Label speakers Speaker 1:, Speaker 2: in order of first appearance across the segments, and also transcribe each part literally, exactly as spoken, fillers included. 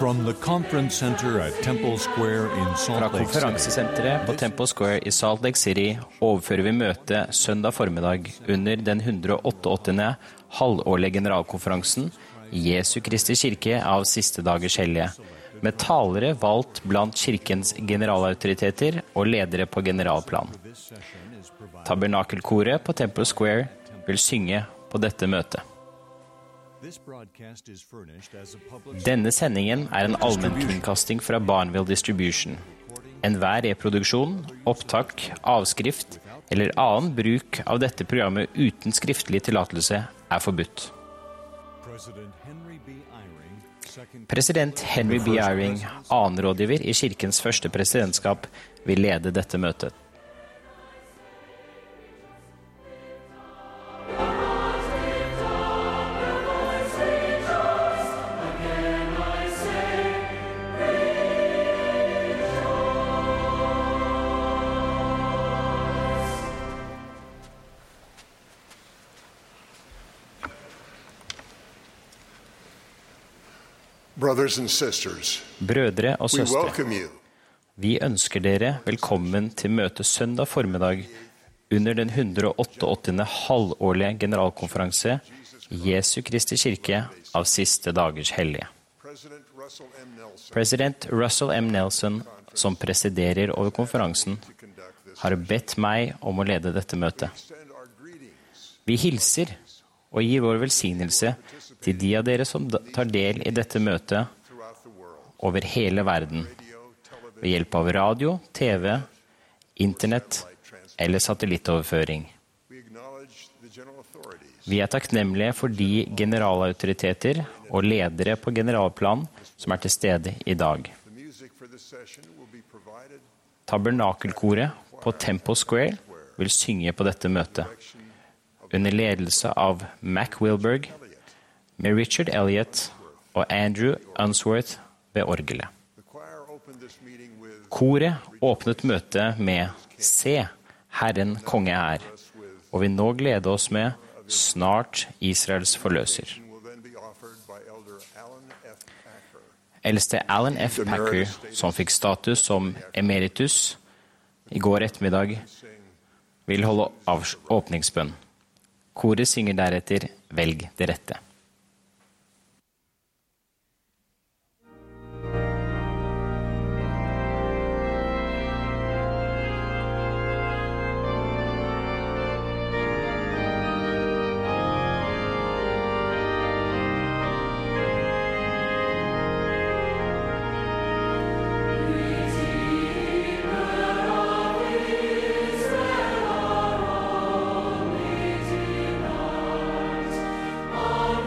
Speaker 1: From the conference center at Temple Square in
Speaker 2: Fra
Speaker 1: Salt Lake City.
Speaker 2: konferansesenteret på Temple Square i Salt Lake City overfører vi møtet søndag formiddag under den hundre og otteogåttende halvårlige generalkonferansen i Jesu Kristi kirke av siste dagers hellige, med talere valgt blant kirkens generalautoriteter og ledere på generalplan. Tabernakelkoret på Temple Square vil synge på dette møtet. Denne sendingen er en allmennkringkasting fra Barneville Distribution. Enhver reproduksjon, opptak, avskrift eller annen bruk av dette programmet uten skriftlig tillatelse er forbudt. President Henry B. Eyring, annen rådgiver i kirkens første presidentskap, vil lede dette møtet.
Speaker 3: Brothers and sisters,
Speaker 2: Brødre og
Speaker 3: we
Speaker 2: søstre,
Speaker 3: welcome you
Speaker 2: vi ønsker dere velkommen til møtet søndag formiddag under den hundre og otteogåttende halvårlige generalkonferanse i Jesu Kristi kirke av siste dagers hellige.
Speaker 3: President Russell M. Nelson
Speaker 2: President Russell M. Nelson, som presiderer over konferansen,
Speaker 3: to conduct this.
Speaker 2: har bedt meg om å lede dette møtet.
Speaker 3: Send our greetings
Speaker 2: Vi hilser og gir vår velsignelse til de av dere som da- tar del i dette møtet
Speaker 3: throughout the world.
Speaker 2: over hele verden,
Speaker 3: Radio, television,
Speaker 2: ved hjelp av radio, T V, internett eller satellittoverføring.
Speaker 3: we acknowledge the general authorities
Speaker 2: Vi er takknemlige for de generalautoriteter og ledere på generalplan som er til stede i dag.
Speaker 3: The music for this session will be provided
Speaker 2: Tabernakelkoret på Temple Square vil synge på dette møtet, under ledelse av Mac Wilberg, med Richard Elliott og Andrew Unsworth ved orgelet.
Speaker 3: The choir opened this meeting with
Speaker 2: Koret åpnet møtet med «Se, Herren konge er», og vi nå gleder oss med «Snart Israels forløser».
Speaker 3: and will then be offered by Elder Alan F. Packer.
Speaker 2: Eldste Alan F. Packer, som fikk status som emeritus i går ettermiddag, vil holde avs- åpningsbønn. Koret synger deretter «Velg det rette».
Speaker 4: On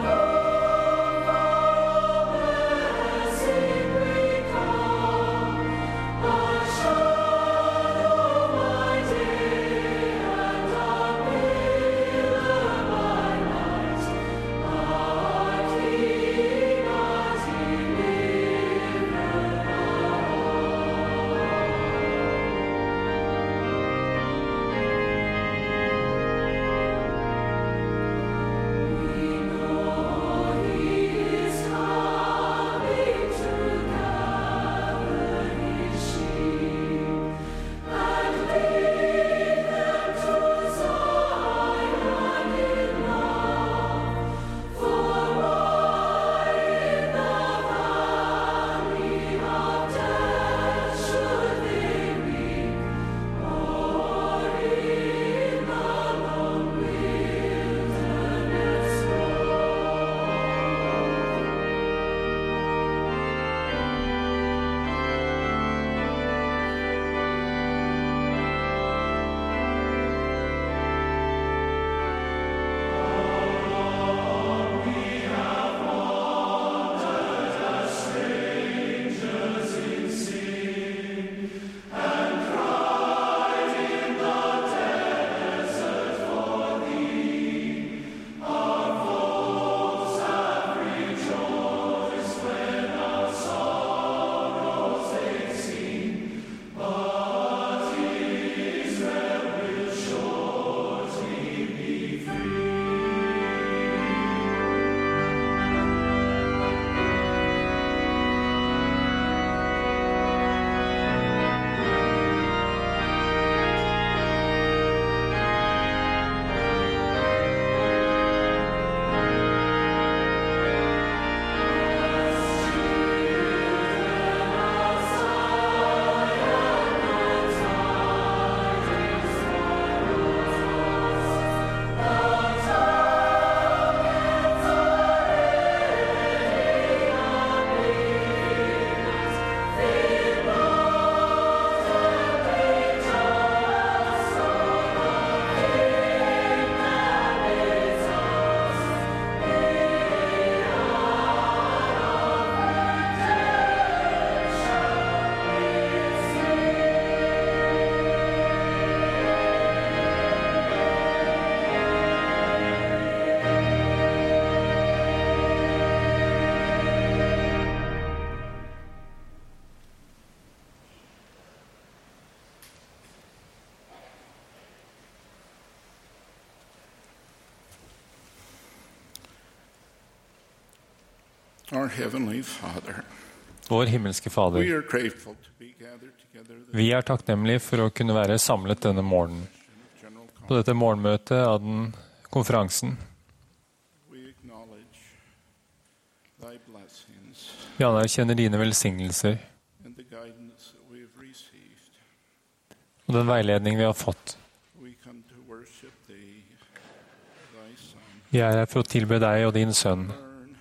Speaker 4: Our Heavenly Father,
Speaker 5: Vår himmelske Fader,
Speaker 4: we are grateful to be gathered together this
Speaker 5: vi er takknemlige for å kunne være samlet denne morgenen
Speaker 4: general
Speaker 5: på
Speaker 4: conference.
Speaker 5: dette morgenmøtet av den konferansen.
Speaker 4: We acknowledge thy blessings
Speaker 5: Vi anerkjenner dine velsignelser
Speaker 4: and the guidance that we have received.
Speaker 5: og den veiledning vi har fått.
Speaker 4: We come to worship thee, thy Son,
Speaker 5: Vi er her for å tilbe deg og din sønn,
Speaker 4: learn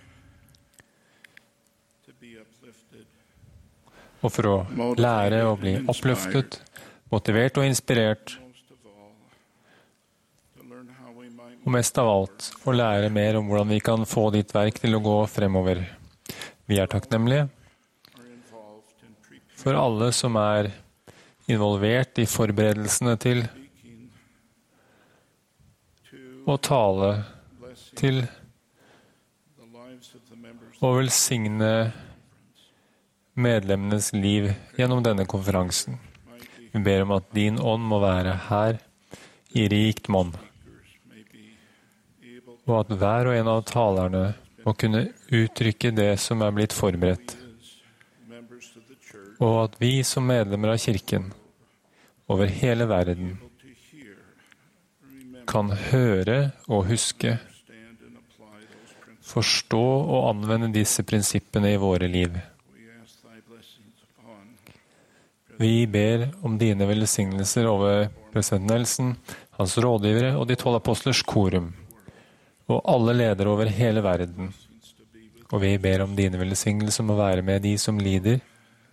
Speaker 4: to be uplifted,
Speaker 5: og for å lære å bli oppløftet, motivert og inspirert,
Speaker 4: most of all, to learn how we might
Speaker 5: og mest av alt å lære mer om hvordan vi kan få ditt verk til å gå fremover. Vi er takknemlige
Speaker 4: are involved in preparing,
Speaker 5: for alle som er involvert i forberedelsene til
Speaker 4: speaking to
Speaker 5: å tale
Speaker 4: blessing
Speaker 5: til
Speaker 4: the lives of the members
Speaker 5: å velsigne medlemmenes liv gjennom denne konferansen.
Speaker 4: might be
Speaker 5: Vi ber om at din ånd må være her i rikt monn,
Speaker 4: speakers may be able
Speaker 5: og at hver og en av talerne må kunne uttrykke det som er blitt forberedt,
Speaker 4: as members of the church
Speaker 5: og at vi som medlemmer av kirken over hele verden
Speaker 4: able to hear, remember,
Speaker 5: kan høre og huske,
Speaker 4: understand and apply those principles.
Speaker 5: forstå og anvende disse prinsippene i våre liv.
Speaker 4: We ask thy blessings upon
Speaker 5: Vi ber om dine velsignelser over president Nelson, hans rådgivere og de tolv apostlers korum, og alle ledere over hele verden.
Speaker 4: blessings to be with
Speaker 5: Og vi ber om dine velsignelser om å være med de som lider
Speaker 4: the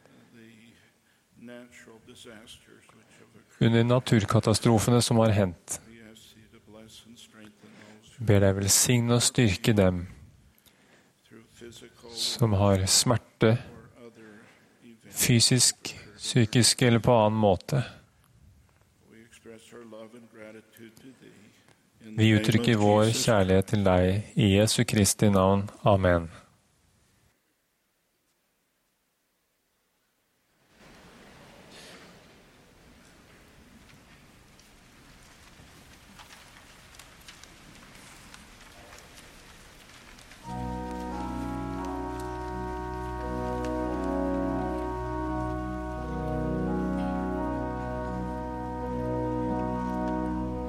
Speaker 4: natural disasters which have occurred.
Speaker 5: under naturkatastrofene som har hendt.
Speaker 4: We ask thee to bless and strengthen those
Speaker 5: Vi ber deg velsigne og styrke dem
Speaker 4: through physical
Speaker 5: som har smerte,
Speaker 4: or other events.
Speaker 5: fysisk, psykisk eller på annen måte.
Speaker 4: We express our love and gratitude to thee. In the
Speaker 5: Vi
Speaker 4: name
Speaker 5: uttrykker
Speaker 4: of
Speaker 5: vår
Speaker 4: Jesus
Speaker 5: kjærlighet til deg i Jesu Kristi navn. Amen.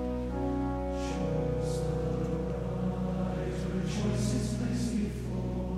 Speaker 6: Rejoices, bless me for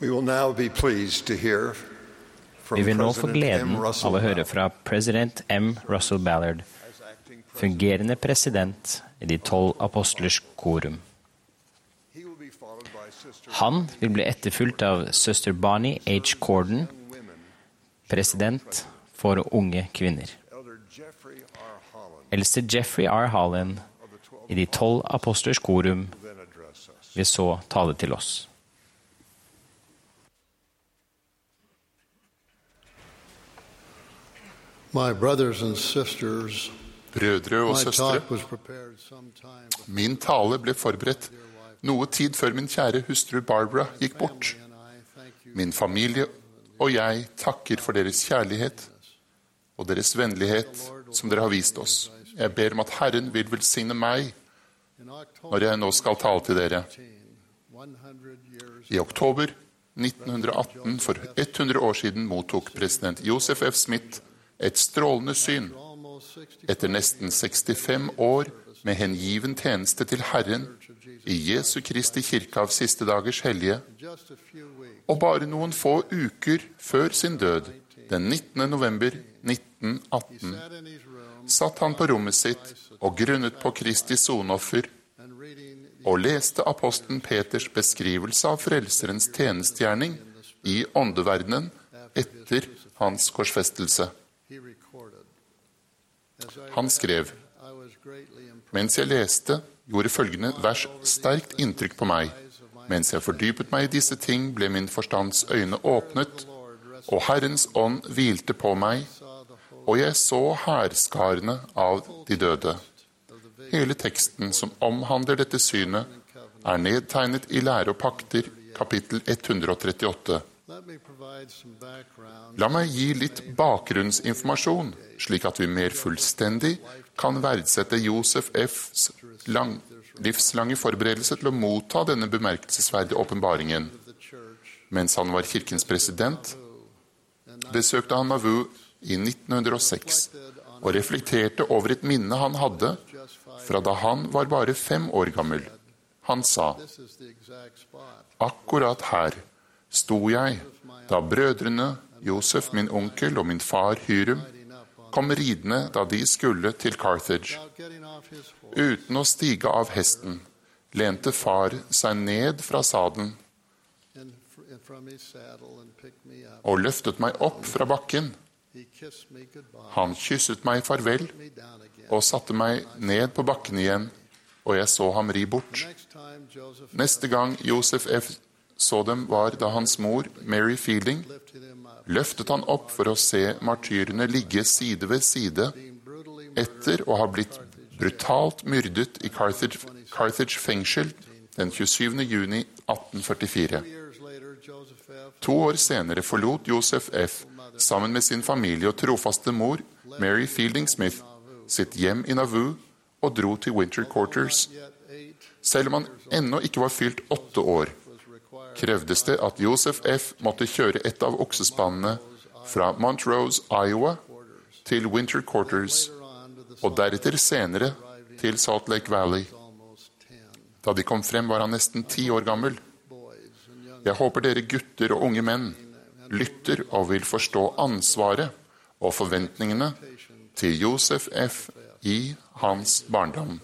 Speaker 3: We will now be pleased to hear from
Speaker 2: Vi vil nå få
Speaker 3: President
Speaker 2: gleden
Speaker 3: M. Russell
Speaker 2: av å høre
Speaker 3: Ballard.
Speaker 2: fra president M. Russell Ballard, fungerende president i de tolv apostlers korum.
Speaker 3: He will be followed by Sister
Speaker 2: Han vil bli etterfulgt av søster Bonnie H. Corden, president for unge kvinner.
Speaker 3: Elder Jeffrey R. Holland
Speaker 2: Eldste Jeffrey R. Holland i de tolv apostlers korum
Speaker 3: will then address us.
Speaker 2: vil så tale til oss.
Speaker 6: My brothers and sisters,
Speaker 7: Brødre og
Speaker 6: my
Speaker 7: søstre,
Speaker 6: talk was prepared sometime before
Speaker 7: min tale ble forberedt noe tid før min kjære hustru Barbara gikk bort.
Speaker 6: and I thank you
Speaker 7: Min familie og jeg takker for deres kjærlighet og deres vennlighet som dere har vist oss. Jeg ber om at Herren vil velsigne meg
Speaker 6: in October
Speaker 7: når jeg nå skal tale til dere.
Speaker 6: one hundred years
Speaker 7: I oktober nitten atten, for hundre år siden, mottok president Joseph F. Smith et strålende syn.
Speaker 6: almost sixty
Speaker 7: Etter nesten sekstifem år med hengiven tjeneste til Herren i Jesu Kristi kirke av siste dagers hellige,
Speaker 6: just a few weeks
Speaker 7: og bare noen få uker før sin død, den nittende november nitten atten,
Speaker 6: sat in his room
Speaker 7: satt han på rommet sitt og grunnet på Kristi sonoffer
Speaker 6: and reading the
Speaker 7: og leste apostelen Peters beskrivelse av frelserens tjenestgjerning i åndeverdenen etter hans korsfestelse.
Speaker 6: he recorded. As I
Speaker 7: Han skrev,
Speaker 6: read, I was greatly impressed
Speaker 7: mens jeg leste, gjorde følgende vers sterkt inntrykk på meg. Mens jeg fordypet meg i disse ting, ble min forstands øyne åpnet, og Herrens ånd hvilte på meg, og jeg så hærskarene av de døde. Hele teksten som omhandler dette synet, er nedtegnet i Lære og pakter, kapittel hundre trettiåtte.
Speaker 6: Let me provide some background
Speaker 7: La meg gi litt bakgrunnsinformasjon, slik at vi mer fullstendig kan verdsette Josef F.s lang, livslange forberedelse til å motta denne bemerkelsesverdige åpenbaringen.
Speaker 6: of the church
Speaker 7: Mens han var kirkens president, besøkte han Nauvoo i nitten hundre og seks og reflekterte over et minne han hadde fra da han var bare fem år gammel. Han sa,
Speaker 6: This is the exact spot.
Speaker 7: akkurat her sto jeg da brødrene Josef, min onkel, og min far Hyrum kom ridende da de skulle til Carthage.
Speaker 6: Without getting off his horse
Speaker 7: Uten å stige av hesten lente far seg ned fra sadelen
Speaker 6: and fr- and from his saddle and picked me up.
Speaker 7: og løftet meg opp fra bakken.
Speaker 6: He kissed me goodbye,
Speaker 7: Han kysset meg farvel
Speaker 6: me down again.
Speaker 7: og satte meg ned på bakken igjen, og jeg så ham ri bort.
Speaker 6: Next time Joseph
Speaker 7: Neste gang Josef F. så dem, var da hans mor, Mary Fielding,
Speaker 6: lifted him up,
Speaker 7: løftet han opp for å se martyrene ligge side ved side
Speaker 6: being brutally
Speaker 7: etter å ha blitt brutalt myrdet i Carthage, Carthage fengsel den tjuesyvende juni atten førtifire.
Speaker 6: Two years later, Joseph F.
Speaker 7: To år senere forlot Josef F. sammen med sin familie og trofaste mor, Mary Fielding Smith, sitt hjem i Nauvoo og dro til Winter Quarters.
Speaker 6: Yet eight
Speaker 7: Selv om han ennå ikke var fylt åtte år,
Speaker 6: was required
Speaker 7: krevdes det at Josef F. måtte kjøre et av oksespannene fra Montrose, Iowa, til Winter Quarters,
Speaker 6: on to the
Speaker 7: og deretter senere til Salt Lake Valley.
Speaker 6: almost ten
Speaker 7: Da de kom frem, var han nesten ti år gammel.
Speaker 6: boys and young
Speaker 7: Jeg håper dere gutter og unge menn lytter og vil forstå ansvaret og forventningene til Josef F. i hans barndom.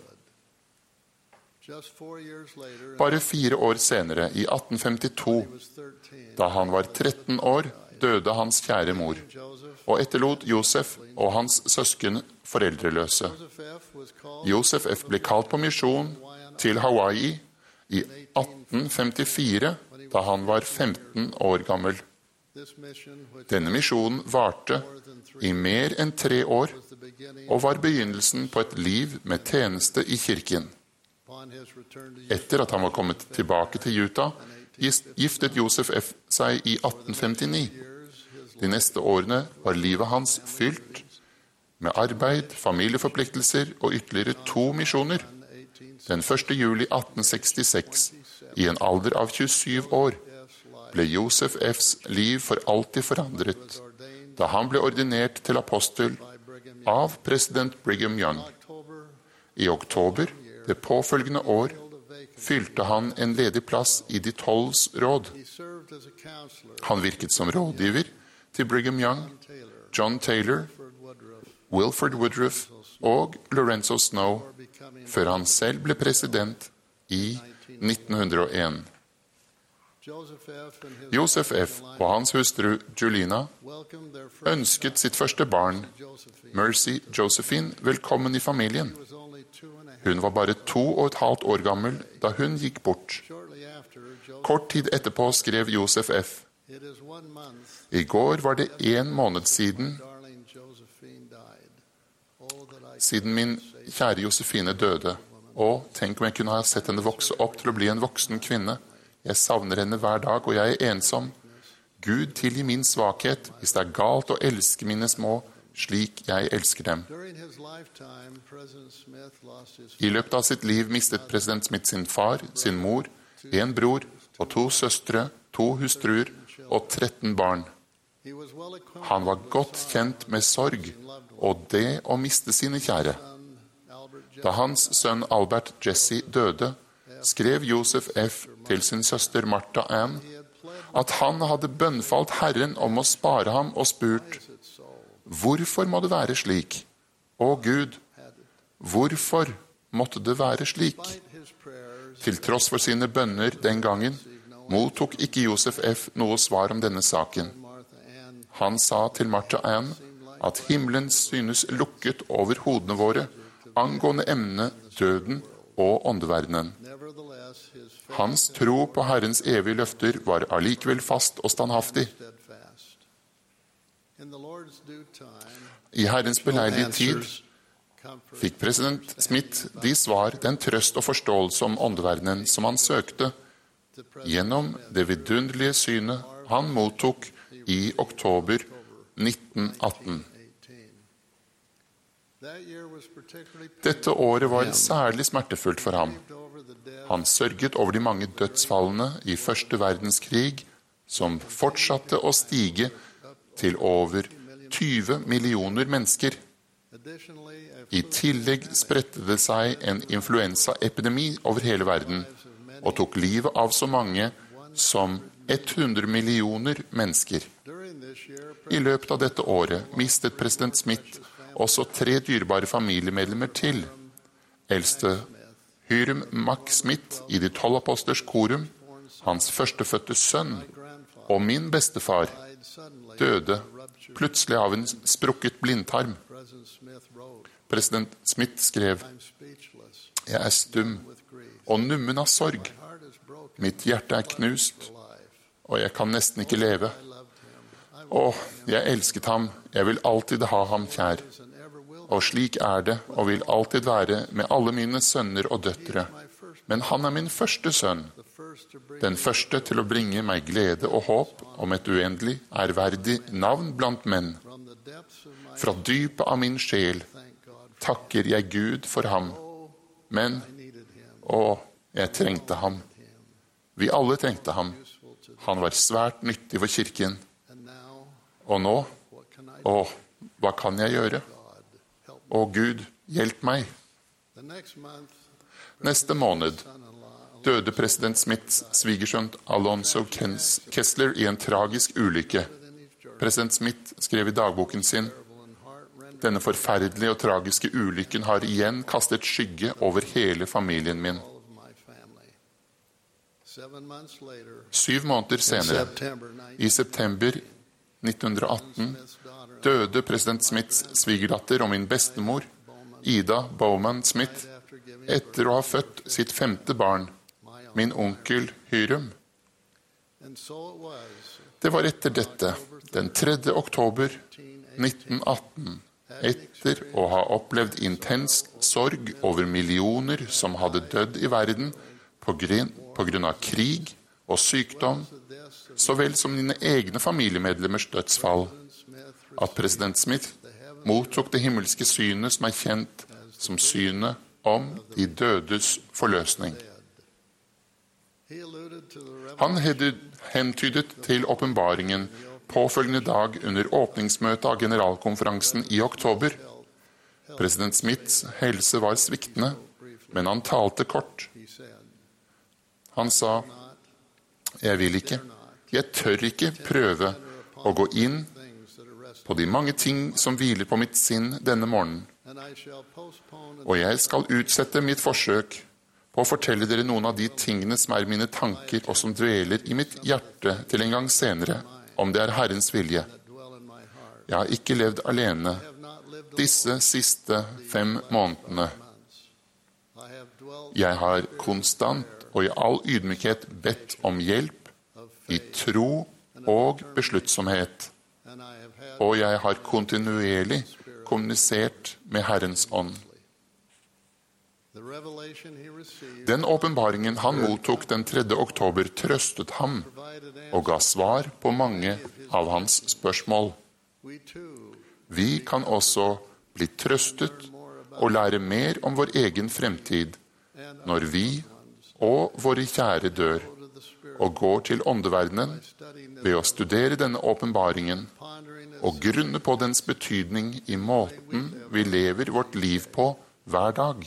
Speaker 6: just four years later,
Speaker 7: Bare fire år senere, i atten femtito,
Speaker 6: he was thirteen.
Speaker 7: da han var tretten år, døde hans kjære mor,
Speaker 6: Joseph
Speaker 7: og etterlot Josef og hans søsken foreldreløse.
Speaker 6: Joseph F. was called
Speaker 7: Josef F. ble kalt på misjon til Hawaii i atten femtifire, da han var femten år gammel.
Speaker 6: this mission, which
Speaker 7: Denne misjonen varte i mer enn tre år,
Speaker 6: was the beginning
Speaker 7: og var begynnelsen på et liv med tjeneste i kirken.
Speaker 6: upon his return to
Speaker 7: Etter at han var kommet tilbake til Utah, gis- giftet Joseph F. seg i atten femtini.
Speaker 6: years. His
Speaker 7: De neste årene var livet hans fylt med arbeid, familieforpliktelser og ytterligere to misjoner. Den første juli atten sekstiseks, i en alder av tjuesyv år, ble Josef F.s liv for alltid forandret da han ble ordinert til apostel av president Brigham Young.
Speaker 6: October
Speaker 7: I oktober det påfølgende år fylte han en ledig plass i de tolvs råd.
Speaker 6: he served worked as a counselor.
Speaker 7: Han virket som rådgiver til Brigham Young, John Taylor, Wilford Woodruff og Lorenzo Snow, før han selv ble president i nitten hundre og en. Joseph F. og hans hustru Julina ønsket sitt første barn, Mercy Josephine, velkommen i familien. Hun var bare to og et halvt år gammel da hun gikk bort. Kort tid etterpå skrev Joseph F. I går var det en måned siden siden min kjære Josefine døde. Og tenk om jeg kunne ha sett henne vokse opp til å bli en voksen kvinne. Jeg savner henne hver dag, og jeg er ensom. Gud tilgi min svakhet, hvis det er galt å elske mine små, slik jeg elsker dem. I løpet av sitt liv mistet president Smith sin far, sin mor, en bror og to søstre, to hustruer og tretten barn. Han var godt kjent med sorg og det å miste sine kjære. Da hans sønn Albert Jesse døde, skrev Joseph F. til sin søster Martha Ann at han hadde bønnfalt Herren om å spare ham og spurt: Hvorfor må det være slik? Å Gud, hvorfor måtte det være slik? Til tross for sine bønner den gangen, mottok ikke Joseph F. noe svar om denne saken. Han sa til Martha Ann at himmelen synes lukket over hodene våre angående emnet døden og åndeverdenen. Hans tro på Herrens evige løfter var allikevel fast og standhaftig. I Herrens beleilige tid fikk president Smith de svar, den trøst og forståelse om åndeverdenen som han søkte, gjennom det vidunderlige synet han mottok i oktober nitten atten. Dette året var særlig smertefullt for ham. Han sørget over de mange dødsfallene i første verdenskrig, som fortsatte å stige til over tyve millioner mennesker. I tillegg spredte det seg en influensaepidemi over hele verden, og tok livet av så mange som hundre millioner mennesker. I løpet av dette året mistet president Smith også tre dyrebare familiemedlemmer til. Eldste Hyrum Mack Smith i de tolv apostlers korum, hans førstefødte sønn og min bestefar døde plutselig av en sprukket blindtarm. President Smith skrev: Jeg er stum og nummen av sorg. Mitt hjerte er knust, og jeg kan nesten ikke leve. Å, jeg elsket ham, jeg vil alltid ha ham kjær. Og slik er det, og vil alltid være med alle mine sønner og døtre. Men han er min første sønn, den første til å bringe meg glede og håp om et uendelig, ærverdig navn blant menn. Fra dypet av min sjel takker jeg Gud for ham. Men, å, jeg trengte ham. Vi alle trengte ham. Han var svært nyttig for kirken. Og nå, å, hva kan jeg gjøre? Å Gud, hjelp meg. Neste måned døde president Smiths svigersønn Alonzo Kessler i en tragisk ulykke. President Smith skrev i dagboken sin: Denne forferdelige og tragiske ulykken har igjen kastet skygge over hele familien min. Syv måneder senere, i september nitten atten, døde president Smiths svigerdatter og min bestemor, Ida Bowman Smith, etter å ha født sitt femte barn, min onkel Hyrum. Det var etter dette, den tredje oktober nitten atten, etter å ha opplevd intens sorg over millioner som hadde dødd i verden på grunn av krig og sykdom, så vel som dine egne familiemedlemmers dødsfall, at president Smith mottok det himmelske synet som er kjent som synet om de dødes forløsning. Han hentydet til åpenbaringen påfølgende dag under åpningsmøtet av generalkonferansen i oktober. President Smiths helse var sviktende, men han talte kort. Han sa: Jeg vil ikke, Jeg tør ikke prøve å gå inn på de mange ting som hviler på mitt sinn denne morgenen, og jeg skal utsette mitt forsøk på å fortelle dere noen av de tingene som er mine tanker og som dveler i mitt hjerte til en gang senere, om det er Herrens vilje. Jeg har ikke levd alene disse siste fem månedene. Jeg har konstant og i all ydmykhet bedt om hjelp i tro og besluttsomhet, og jeg har kontinuerlig kommunisert med Herrens ånd. Den åpenbaringen han mottok den tredje oktober trøstet ham og ga svar på mange av hans spørsmål. Vi kan også bli trøstet og lære mer om vår egen fremtid når vi og våre kjære dør og går til åndeverdenen ved å studere denne åpenbaringen og grunne på dens betydning i måten vi lever vårt liv på hver dag.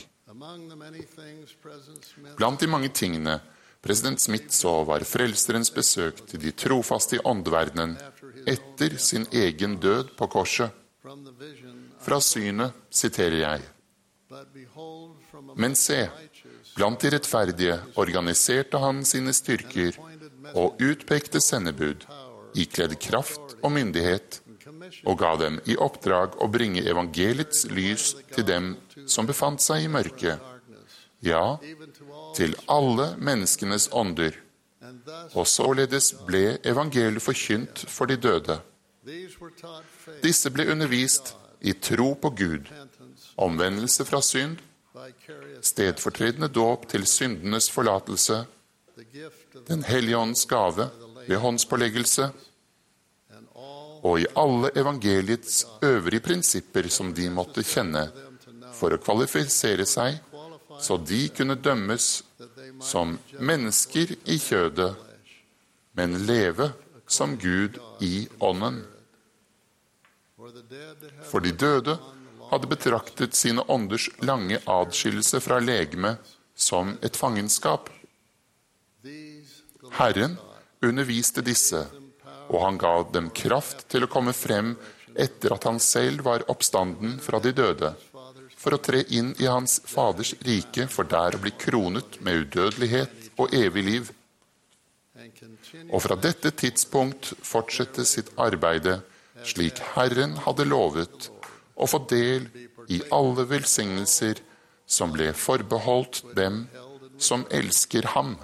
Speaker 7: Blant de mange tingene president Smith så var frelserens besøk til de trofaste i åndeverdenen etter sin egen død på korset. Fra synet siterer jeg: Men se, blant de rettferdige organiserte han sine styrker og utpekte sendebud, ikledd kraft og myndighet, og ga dem i oppdrag å bringe evangeliets lys til dem som befant seg i mørket, ja, til alle menneskenes ånder. Og således ble evangeliet forkynt for de døde. Disse ble undervist i tro på Gud, omvendelse fra synd, stedfortredende dåp til syndenes forlatelse, den hellige ånds gave ved håndspåleggelse, og i alle evangeliets øvrige prinsipper som de måtte kjenne for å kvalifisere seg, så de kunne dømmes som mennesker i kjødet, men leve som Gud i ånden. For de døde hadde betraktet sine ånders lange adskillelse fra legeme som et fangenskap. Herren underviste disse, og han ga dem kraft til å komme frem etter at han selv var oppstanden fra de døde, for å tre inn i hans faders rike, for der å bli kronet med udødelighet og evig liv. Og fra dette tidspunkt fortsette sitt arbeide, slik Herren hadde lovet, og få del i alle velsignelser som ble forbeholdt dem som elsker ham.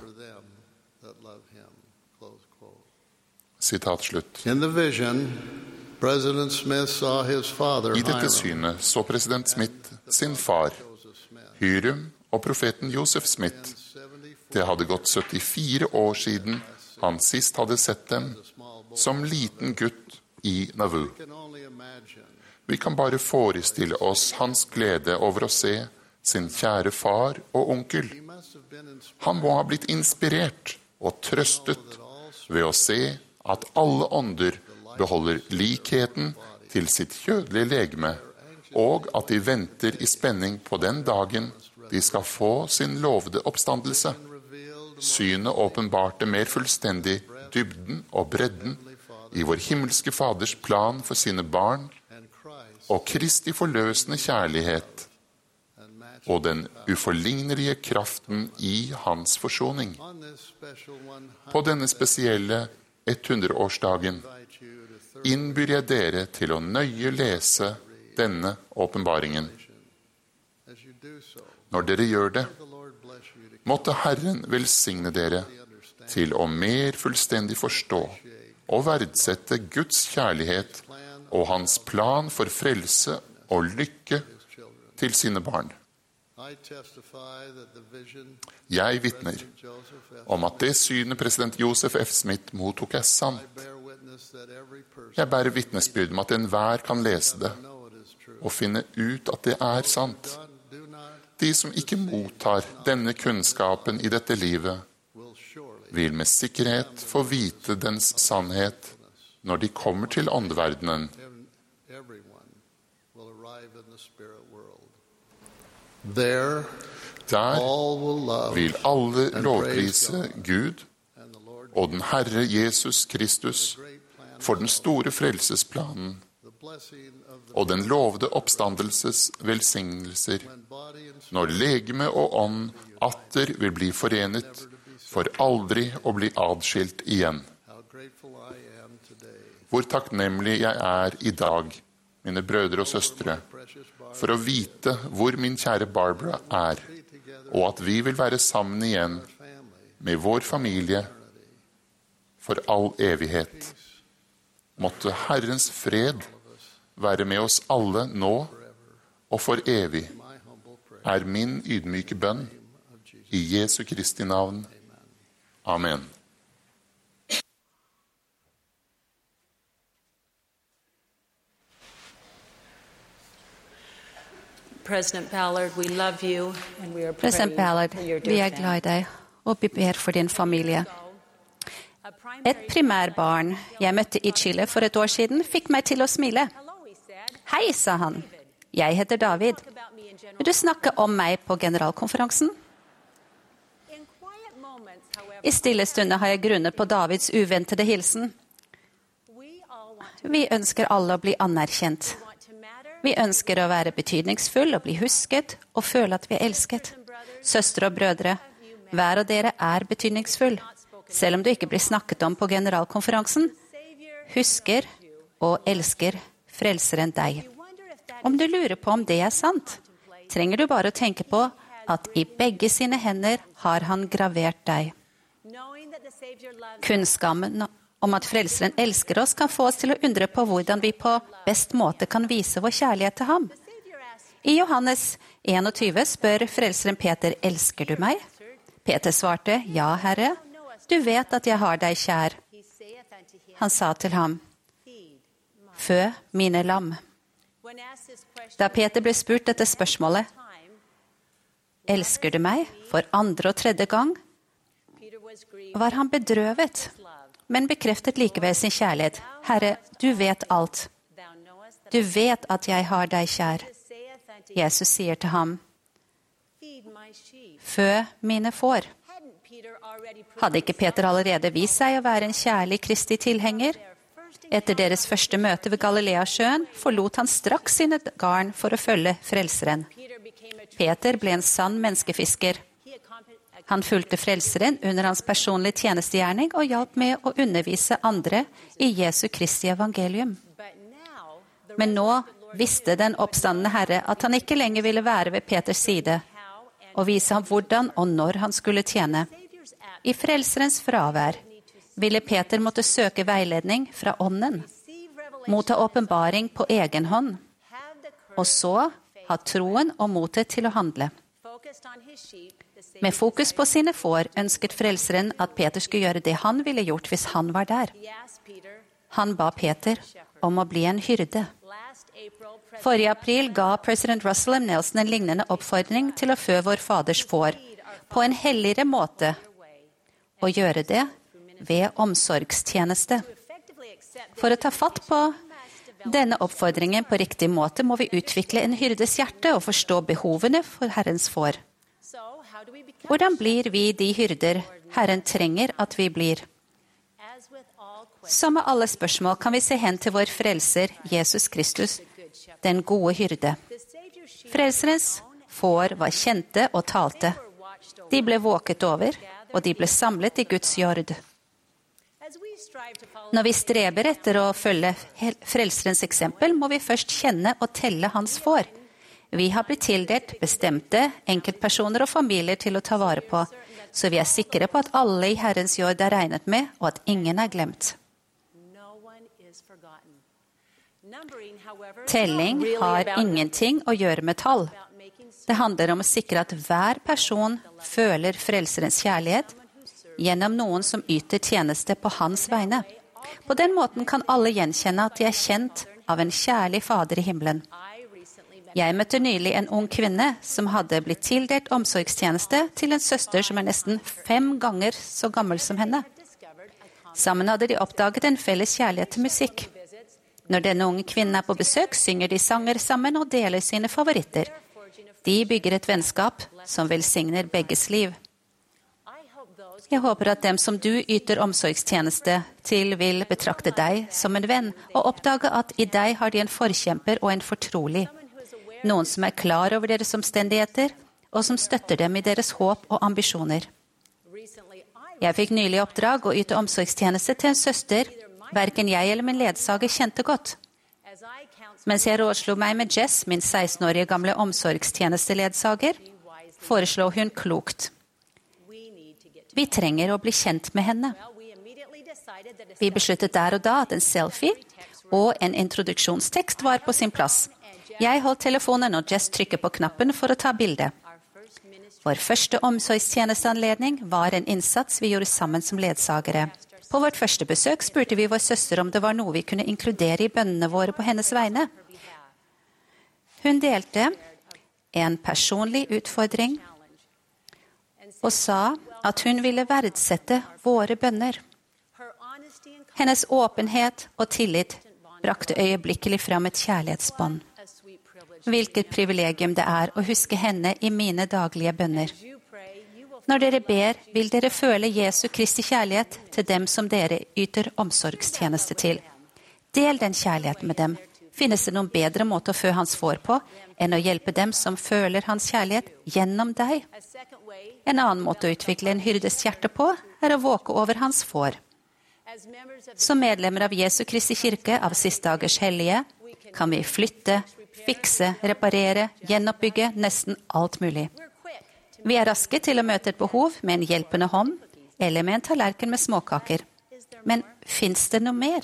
Speaker 7: Sitat slutt.
Speaker 6: In the vision, President Smith saw his father,
Speaker 7: I dette
Speaker 6: Hiram,
Speaker 7: synet så president Smith sin far, Hyrum, og profeten Joseph Smith. Det hadde gått syttifire år siden han sist hadde sett dem som liten gutt i Nauvoo. Vi kan bare forestille oss hans glede over å se sin kjære far og onkel. Han må ha blitt inspirert og trøstet ved å se at alle ånder beholder likheten til sitt kjødelige legeme, og at de venter i spenning på den dagen de skal få sin lovede oppstandelse. Synet åpenbarte mer fullstendig dybden og bredden i vår himmelske Faders plan for sine barn, og Kristi forløsende kjærlighet, og den uforlignelige kraften i hans forsoning. På denne spesielle hundreårsdagen innbyr jeg dere til å nøye lese denne åpenbaringen. Når dere gjør det, måtte Herren velsigne dere til å mer fullstendig forstå og verdsette Guds kjærlighet og hans plan for frelse og lykke til sine barn. Jeg vitner om at det synet president Joseph F. Smith mottok er sant. Jeg bærer vitnesbyrd om at enhver kan lese det og finne ut at det er sant. De som ikke mottar denne kunnskapen i dette livet, vil med sikkerhet få vite dens sannhet når de kommer til åndeverdenen. Der vil alle lovprise Gud og den Herre Jesus Kristus, for den store frelsesplanen og den lovede oppstandelses velsignelser, når legeme og ånd atter vil bli forenet, for aldri å bli adskilt igjen. Hvor takknemlig jeg er i dag, mine brødre og søstre, for å vite hvor min kjære Barbara er, og at vi vil være sammen igjen med vår familie for all evighet. Måtte Herrens fred være med oss alle nå og for evig, er min ydmyke bønn i Jesu Kristi navn. Amen.
Speaker 8: President Ballard, we love you, and we are
Speaker 9: President Ballard, vi er glad i deg og vi ber for din familie. Et primærbarn jeg møtte i Chile for et år siden fikk meg til å smile. Hei, sa han. Jeg heter David. Vil du snakke om meg på generalkonferansen? I stille stunder har jeg grunnet på Davids uventede hilsen. Vi ønsker alle å bli anerkjent. Vi ønsker å være betydningsfull og bli husket og føle at vi er elsket. Søstre og brødre, hver av dere er betydningsfull. Selv om du ikke blir snakket om på generalkonferansen, husker og elsker frelseren deg. Om du lurer på om det er sant, trenger du bare å tenke på at i begge sine hender har han gravert deg. Kunnskapen om at frelseren elsker oss kan få oss til å undre på hvordan vi på best måte kan vise vår kjærlighet til ham. I Johannes tjueen spør frelseren Peter, elsker du meg? Peter svarte, ja, Herre, du vet at jeg har deg kjær. Han sa til ham, fø mine lam. Da Peter ble spurt dette spørsmålet, elsker du meg for andre og tredje gang, var han bedrøvet, men bekreftet likevel sin kjærlighet. Herre, du vet alt. Du vet at jeg har deg kjær. Jesus sier til ham, fø mine får. Hadde ikke Peter allerede vist seg å være en kjærlig Kristi tilhenger? Etter deres første møte ved Galileasjøen forlot han straks sine garn for å følge frelseren. Peter ble en sann menneskefisker. Han fulgte frelseren under hans personlige tjenestegjerning og hjalp med å undervise andre i Jesu Kristi evangelium. Men nå visste den oppstandende Herre at han ikke lenger ville være ved Peters side og vise ham hvordan og når han skulle tjene. I frelserens fravær ville Peter måtte søke veiledning fra ånden, motta åpenbaring på egen hånd, og så ha troen og motet til å handle. Med fokus på sine får ønsket frelseren at Peter skulle gjøre det han ville gjort hvis han var der. Han ba Peter om å bli en hyrde. Forrige april ga president Russell M. Nelson en lignende oppfordring til å fø vår faders får på en helligere måte, og gjøre det ved omsorgstjeneste. For å ta fatt på denne oppfordringen på riktig måte må vi utvikle en hyrdes hjerte og forstå behovene for Herrens får. Hvordan blir vi de hyrder Herren trenger at vi blir? Som med alle spørsmål kan vi se hen til vår frelser, Jesus Kristus, den gode hyrde. Frelserens får var kjente og talte. De ble våket over, og de ble samlet i Guds jord. Når vi streber etter å følge frelserens eksempel, må vi først kjenne og telle hans får. Vi har blitt tildelt bestemte enkeltpersoner og familier til å ta vare på, så vi er sikre på at alle i Herrens jord er regnet med, og at ingen er glemt. Telling har ingenting å gjøre med tall. Det handler om å sikre at hver person føler frelserens kjærlighet gjennom noen som yter tjeneste på hans vegne. På den måten kan alle gjenkjenne at de er kjent av en kjærlig fader i himmelen. Jeg møtte nylig en ung kvinne som hadde blitt tildelt omsorgstjeneste til en søster som er nesten fem ganger så gammel som henne. Sammen hadde de oppdaget en felles kjærlighet til musikk. Når denne unge kvinnen er på besøk, synger de sanger sammen og deler sine favoritter. De bygger et vennskap som velsigner begges liv. Jeg håper at dem som du yter omsorgstjeneste til, vil betrakte deg som en venn, og oppdage at i deg har de en forkjemper og en fortrolig. Noen som er klar over deres omstendigheter, og som støtter dem i deres håp og ambisjoner. Jeg fikk nylig oppdrag å yte omsorgstjeneste til en søster, hverken jeg eller min ledsager kjente godt. Mens jeg rådslo meg med Jess, min seksten-årige gamle omsorgstjenesteledsager, foreslå hun klokt. Vi trenger å bli kjent med henne. Vi besluttet der og da at en selfie og en introduksjonstekst var på sin plass. Jeg holdt telefonen og Jess trykket på knappen for å ta bilde. Vår første omsorgstjenesteanledning var en innsats vi gjorde sammen som ledsagere. På vårt første besøk spurte vi vår søster om det var noe vi kunne inkludere i bønnene våre på hennes vegne. Hun delte en personlig utfordring og sa at hun ville verdsette våre bønner. Hennes åpenhet og tillit brakte øyeblikkelig fram et kjærlighetsbånd. Hvilket privilegium det er å huske henne i mine daglige bønner. Når dere ber, vil dere føle Jesu Kristi kjærlighet til dem som dere yter omsorgstjeneste til. Del den kjærligheten med dem. Finnes det noen bedre måte å fø hans får på, enn å hjelpe dem som føler hans kjærlighet gjennom deg? En annen måte å utvikle en hyrdes hjerte på, er å våke over hans får. Som medlemmer av Jesu Kristi kirke av siste dagers hellige, kan vi flytte, fikse, reparere, gjenoppbygge nesten alt mulig. Vi er raske til å møte et behov med en hjelpende hånd, eller med en tallerken med småkaker. Men finnes det noe mer?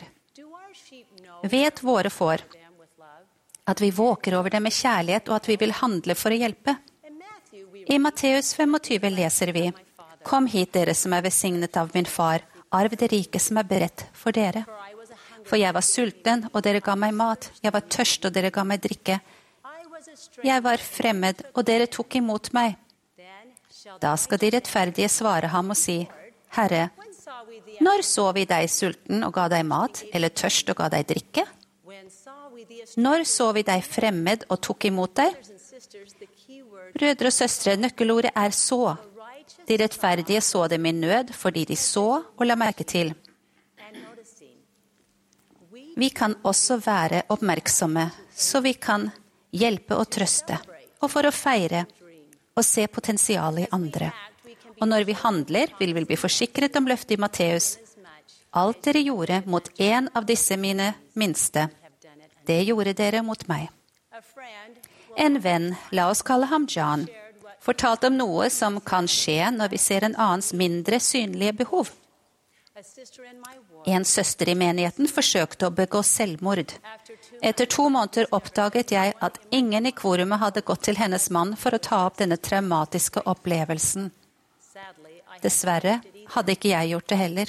Speaker 9: Vet våre får at vi våker over dem med kjærlighet, og at vi vil handle for å hjelpe? I Matteus tjuefem leser vi: Kom hit, dere som er velsignet av min far, arv det rike som er beredt for dere. For jeg var sulten, og dere ga meg mat. Jeg var tørst, og dere ga meg drikke. Jeg var fremmed, og dere tok imot meg. Da skal de rettferdige svare ham og si: Herre, når så vi deg sulten og ga deg mat, eller tørst og ga deg drikke? Når så vi deg fremmed og tok imot deg? Brødre og søstre, nøkkelordet er så. De rettferdige så dem i nød fordi de så og la merke til. Vi kan også være oppmerksomme, så vi kan hjelpe og trøste, og for å feire og se potensialet i andre. Og når vi handler, vil vi bli forsikret om løftet i Matteus. Alt dere gjorde mot en av disse mine minste, det gjorde dere mot meg. En venn, la oss kalle ham John, fortalte om noe som kan skje når vi ser en annens mindre synlige behov. En søster i menigheten forsøkte å begå selvmord. Etter to måneder oppdaget jeg at ingen i kvorumet hadde gått til hennes mann for å ta opp denne traumatiske opplevelsen. Dessverre hadde ikke jeg gjort det heller.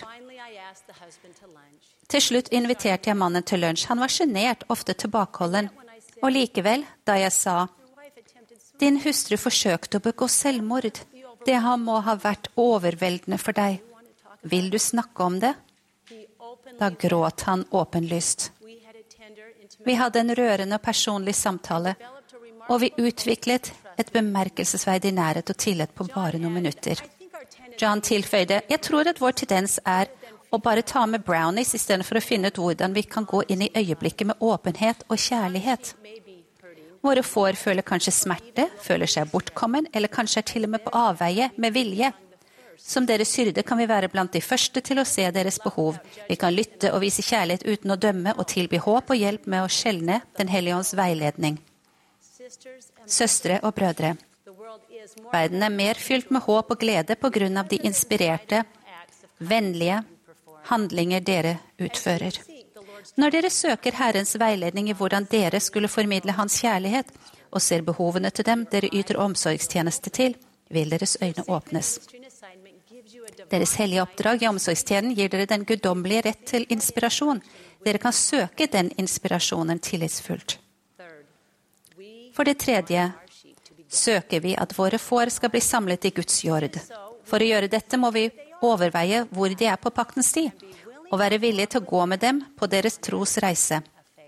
Speaker 9: Til slutt inviterte jeg mannen til lunsj. Han var sjenert, ofte tilbakeholden. Og likevel, da jeg sa: Din hustru forsøkte å begå selvmord. Det må ha vært overveldende for deg. Vil du snakke om det? Da gråt han åpenlyst. Vi hadde en rørende og personlig samtale, og vi utviklet et bemerkelsesverdig nærhet og tillit på bare noen minutter. John tilføyde: Jeg tror at vår tendens er å bare ta med brownies i stedet for å finne ut hvordan vi kan gå inn i øyeblikket med åpenhet og kjærlighet. Våre får føler kanskje smerte, føler seg bortkommen, eller kanskje er til og med på avveie med vilje. Som deres hyrde kan vi være blant de første til å se deres behov. Vi kan lytte og vise kjærlighet uten å dømme og tilby håp og hjelp med å skjelne Den hellige ånds veiledning. Søstre og brødre, verden er mer fylt med håp og glede på grunn av de inspirerte, vennlige handlinger dere utfører. Når dere søker Herrens veiledning i hvordan dere skulle formidle hans kjærlighet, og ser behovene til dem dere yter omsorgstjeneste til, vil deres øyne åpnes. Deres hellige oppdrag i omsorgstjenesten gir dere den guddommelige rett til inspirasjon. Dere kan søke den inspirasjonen tillitsfullt. For det tredje søker vi at våre får skal bli samlet i Guds jord. For å gjøre dette må vi overveie hvor de er på paktens sti, og være villige til å gå med dem på deres tros reise.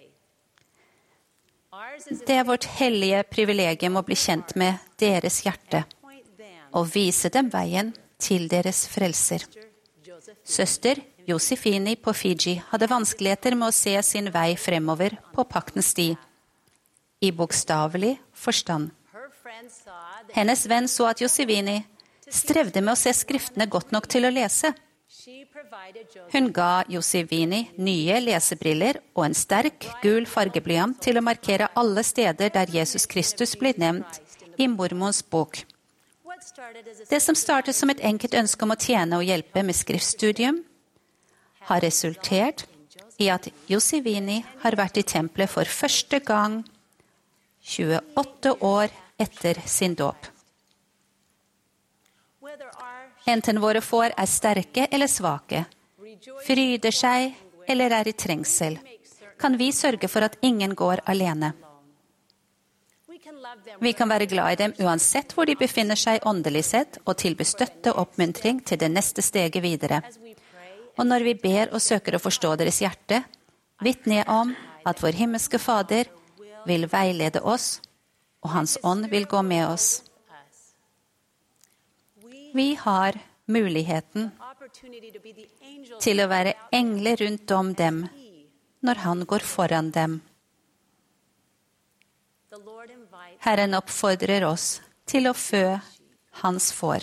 Speaker 9: Det er vårt hellige privilegium å bli kjent med deres hjerte, og vise dem veien til deres frelser. Søster Josefini på Fiji hadde vanskeligheter med å se sin vei fremover på paktens sti, i bokstavelig forstand. Hennes venn så at Josefini strevde med å se skriftene godt nok til å lese. Hun ga Josefini nye lesebriller og en sterk, gul fargeblyant til å markere alle steder der Jesus Kristus ble nevnt i mormons bok. Det som startet som et enkelt ønske om å tjene og hjelpe med skriftstudium, har resultert i at Josefini har vært i tempelet for første gang tjueåtte år etter sin dåp. Enten våre får er sterke eller svake, fryder seg eller er i trengsel, kan vi sørge for at ingen går alene. Vi kan være glad i dem uansett hvor de befinner seg åndelig sett, og tilby støtte og oppmuntring til det neste steget videre. Og når vi ber og søker å forstå deres hjerte, vitner jeg om at vår himmelske Fader vil veilede oss, og Hans ånd vil gå med oss. Vi har muligheten til å være engler rundt om dem når Han går foran dem. Herren oppfordrer oss til å fø Hans får.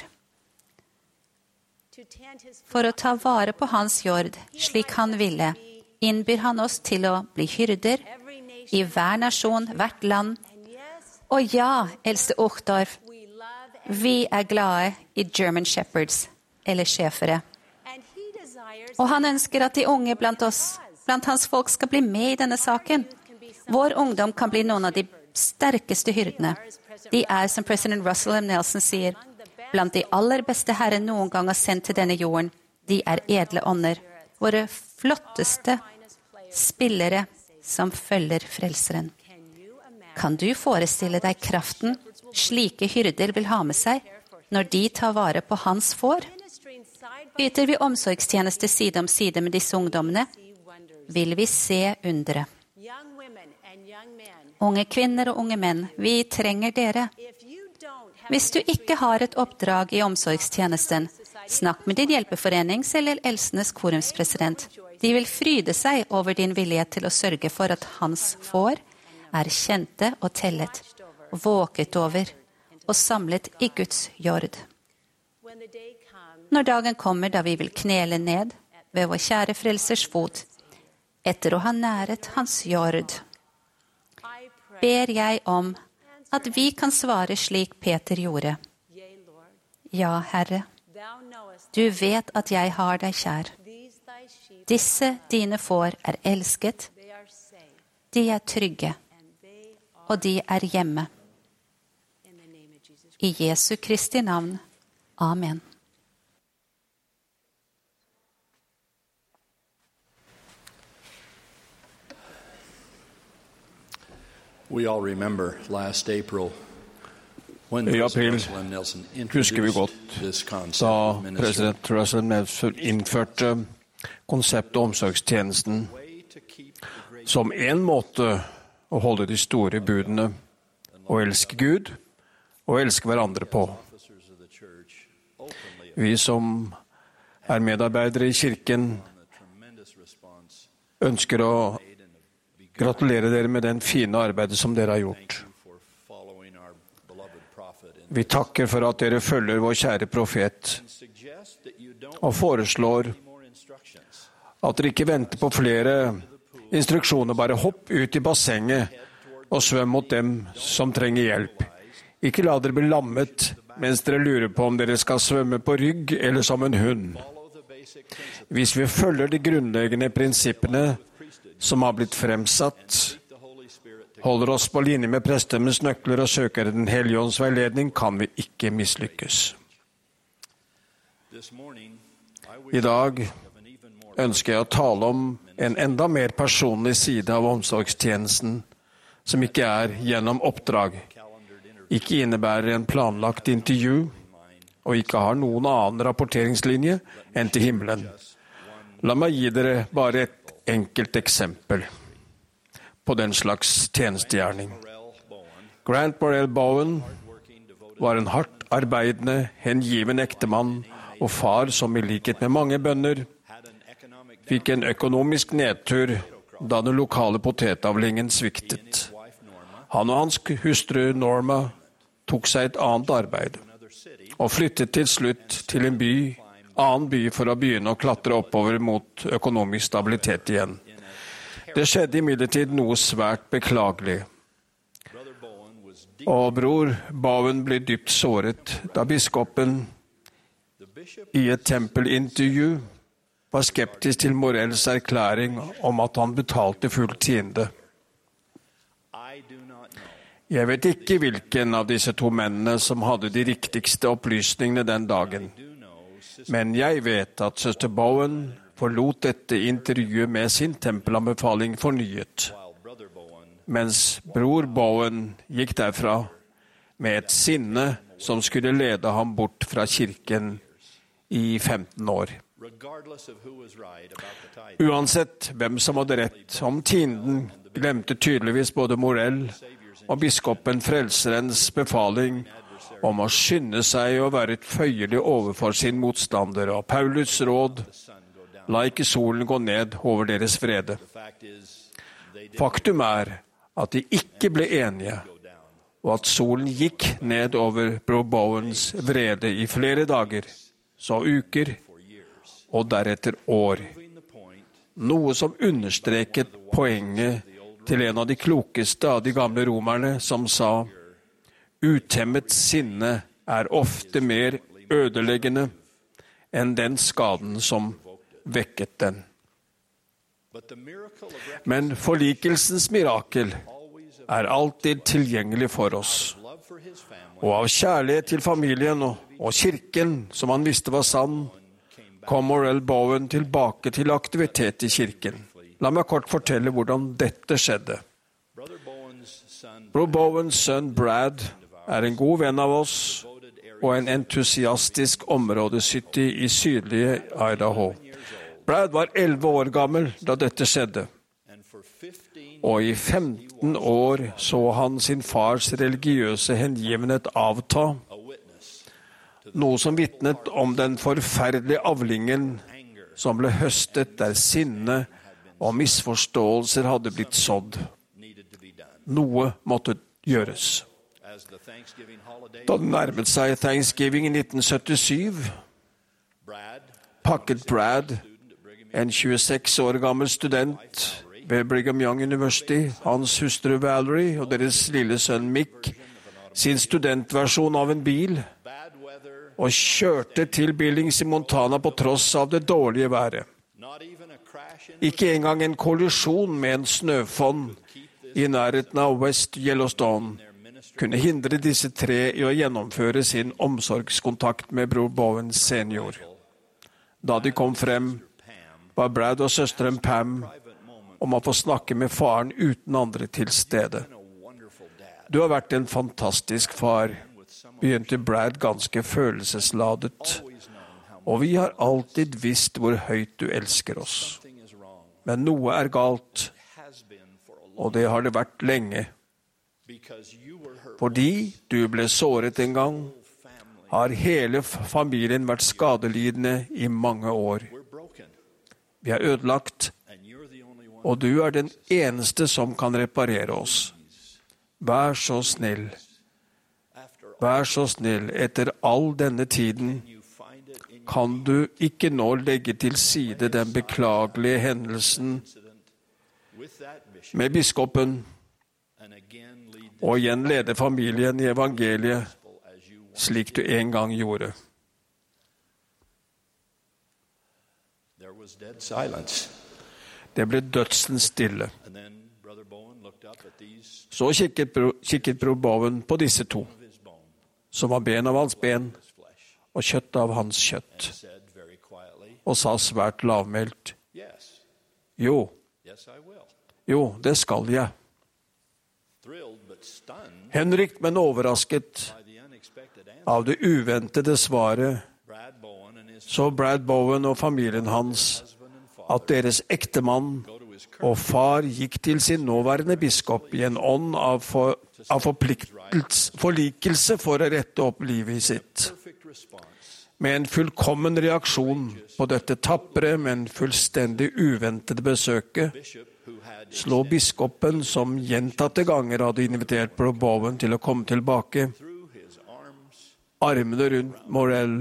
Speaker 9: For å ta vare på Hans jord slik Han ville, innbyr Han oss til å bli hyrder i hver nasjon, hvert land. Og ja, eldste Ochdorf, vi er glade i German Shepherds, eller schæfere. Og han ønsker at de unge blant oss, blant hans folk, skal bli med i denne saken. Vår ungdom kan bli noen av de sterkeste hyrdene. De er, som president Russell M. Nelson sier, blant de aller beste Herren noen gang har sendt til denne jorden. De er edle ånder, våre flotteste spillere som følger frelseren. Kan du forestille deg kraften slike hyrder vil ha med seg når de tar vare på hans får? Yter vi omsorgstjeneste side om side med disse ungdommene, vil vi se undere. Unge kvinner og unge menn, vi trenger dere. Hvis du ikke har et oppdrag i omsorgstjenesten, snakk med din hjelpeforenings eller eldstenes korumspresident. De vil fryde seg over din villighet til å sørge for at hans får er kjente og tellet, våket over og samlet i Guds jord. Når dagen kommer da vi vil knele ned ved vår kjære frelsers fot, etter å ha næret hans jord, ber jeg om at vi kan svare slik Peter gjorde. Ja, Herre, du vet at jeg har deg kjær. Disse dine får er elsket, de er trygge, og de er hjemme. I Jesu Kristi navn. Amen.
Speaker 10: We all remember last April when
Speaker 11: I april
Speaker 10: President Nelson
Speaker 11: husker vi godt da president Russell Nelson innførte konseptet omsorgstjenesten som en måte å holde de store budene og elske Gud og elske hverandre på. Vi som er medarbeidere i kirken ønsker å gratulere dere med den fine arbeidet som dere har gjort. Vi takker for at dere følger vår kjære profet og foreslår at dere ikke venter på flere instruksjoner, bare hopp ut i bassenget og svøm mot dem som trenger hjelp. Ikke la dere bli lammet mens dere lurer på om dere skal svømme på rygg eller som en hund. Hvis vi følger de grunnleggende prinsippene som har blitt fremsatt, holder oss på linje med prestemmens nøkler og søker den hellige ånds veiledning, kan vi ikke mislykkes. I dag ønsker jeg å tale om en enda mer personlig side av omsorgstjenesten, som ikke er gjennom oppdrag, ikke innebærer en planlagt intervju, og ikke har noen annen rapporteringslinje enn til himmelen. La meg gi dere bare et enkelt eksempel på den slags tjenestegjerning. Grant Borrell Bowen var en hardt arbeidende, hengiven ektemann og far, som i likhet med mange bønder, fikk en økonomisk nedtur da den lokale potetavlingen sviktet. Han og hans hustru Norma tok seg et annet arbeid, og flyttet til slutt til en by, annen by for å begynne å klatre oppover mot økonomisk stabilitet igjen. Det skjedde imidlertid noe svært beklagelig. Og bror Bowen ble dypt såret da biskopen i et tempelintervju var skeptisk til Morells erklæring om at han betalte full tiende. Jeg vet ikke hvilken av disse to mennene som hadde de riktigste opplysningene den dagen, men jeg vet at søster Bowen forlot dette intervjuet med sin tempelanbefaling fornyet, mens bror Bowen gikk derfra med et sinne som skulle lede ham bort fra kirken i femten år. Uansett hvem som hadde rett om tienden, glemte tydeligvis både Morell og biskopen frelserens befaling om å skynde seg og være føyelig overfor sin motstander, og Paulus råd: la ikke solen gå ned over deres vrede. Faktum er at de ikke ble enige, og at solen gikk ned over bror Bowens vrede i flere dager, så uker, og deretter år. Noe som understreket poenget til en av de klokeste av de gamle romerne, som sa: utemmet sinne er ofte mer ødeleggende enn den skaden som vekket den. Men forlikelsens mirakel er alltid tilgjengelig for oss. Og av kjærlighet til familien og, og kirken, som han visste var sann, kom Morell Bowen tilbake til aktivitet i kirken. La meg kort fortelle hvordan dette skjedde. Bror Bowens sønn Brad er en god venn av oss og en entusiastisk områdeskytter i sydlige Idaho. Brad var elleve år gammel da dette skjedde, og i femten år så han sin fars religiøse hengivenhet avta, noe som vitnet om den forferdelige avlingen som ble høstet der sinne og misforståelser hadde blitt sådd. Noe måtte gjøres. Da det nærmet seg Thanksgiving i nitten syttisju, pakket Brad, en tjueseks år gammel student ved Brigham Young University, hans hustru Valerie og deres lille sønn Mick, sin studentversjon av en bil, og kjørte til Billings i Montana på tross av det dårlige været. Ikke engang en kollisjon med en snøfonn i nærheten av West Yellowstone kunne hindre disse tre i å gjennomføre sin omsorgskontakt med bror Bowen senior. Da de kom frem, ba Brad og søsteren Pam om å få snakke med faren uten andre til stede. Du har vært en fantastisk far, begynte Brad ganske følelsesladet, og vi har alltid visst hvor høyt du elsker oss. Men noe er galt, og det har det vært lenge. Fordi du ble såret en gang, har hele familien vært skadelidende i mange år. Vi er ødelagt, og du er den eneste som kan reparere oss. Vær så snill. Vær så snill, etter all denne tiden, kan du ikke nå legge til side den beklagelige hendelsen med biskopen, og igjen lede familien i evangeliet, slik du en gang gjorde. Det ble dødsens stille. Så kikket bror, kikket bror Bowen på disse to, som var ben av hans ben og kjøtt av hans kjøtt, og sa svært lavmælt: Jo, jo, det skal jeg. Henrykt, men overrasket av det uventede svaret, så Brad Bowen og familien hans at deres ektemann og far gikk til sin nåværende biskop i en ånd av, for, av forlikelse for å rette opp livet sitt. med en fullkommen reaksjon på dette tappere, men fullstendig uventede besøket, slå biskopen, som gjentatte ganger hadde invitert Brother Bowen til å komme tilbake, armene rundt Morell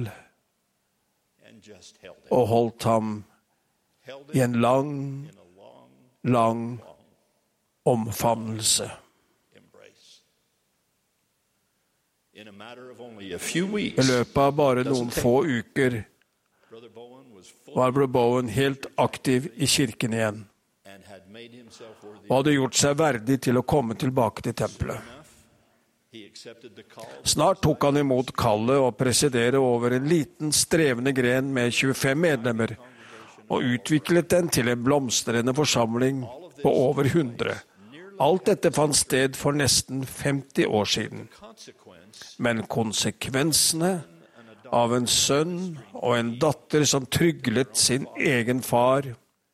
Speaker 11: og holdt ham i en lang, lang omfavnelse. I løpet av bare noen få uker var Brother Bowen helt aktiv i kirken igjen, og hadde gjort seg verdig til å komme tilbake til tempelet. Snart tok han imot kallet og presidere over en liten, strevende gren med tjuefem medlemmer, og utviklet den til en blomstrende forsamling på over hundre. Alt dette fant sted for nesten femti år siden. Men konsekvensene av en sønn og en datter som tryglet sin egen far,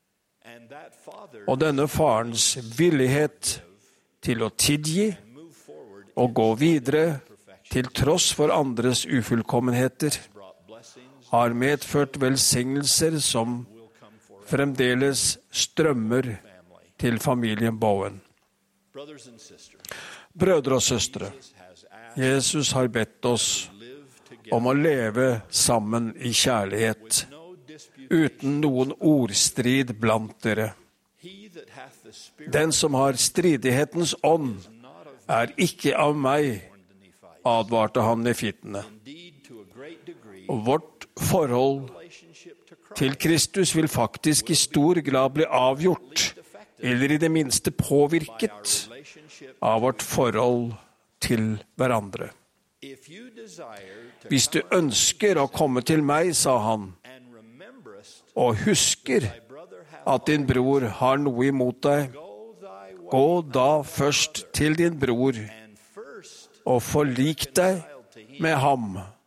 Speaker 11: og denne farens villighet til å tilgi og gå videre til tross for andres ufullkommenheter, har medført velsignelser som fremdeles strømmer til familien Bowen. Brødre og søstre, Jesus har bedt oss om å leve sammen i kjærlighet, uten noen ordstrid blant dere. Den som har stridighetens ånd, er ikke av meg, advarte han nefittene. Og vårt forhold til Kristus vil faktisk i stor grad bli avgjort, eller i det minste påvirket, av vårt forhold til hverandre. Hvis du ønsker å komme til meg, sa han, og husker at din bror har noe imot deg, gå da først til din bror og forlik deg med ham,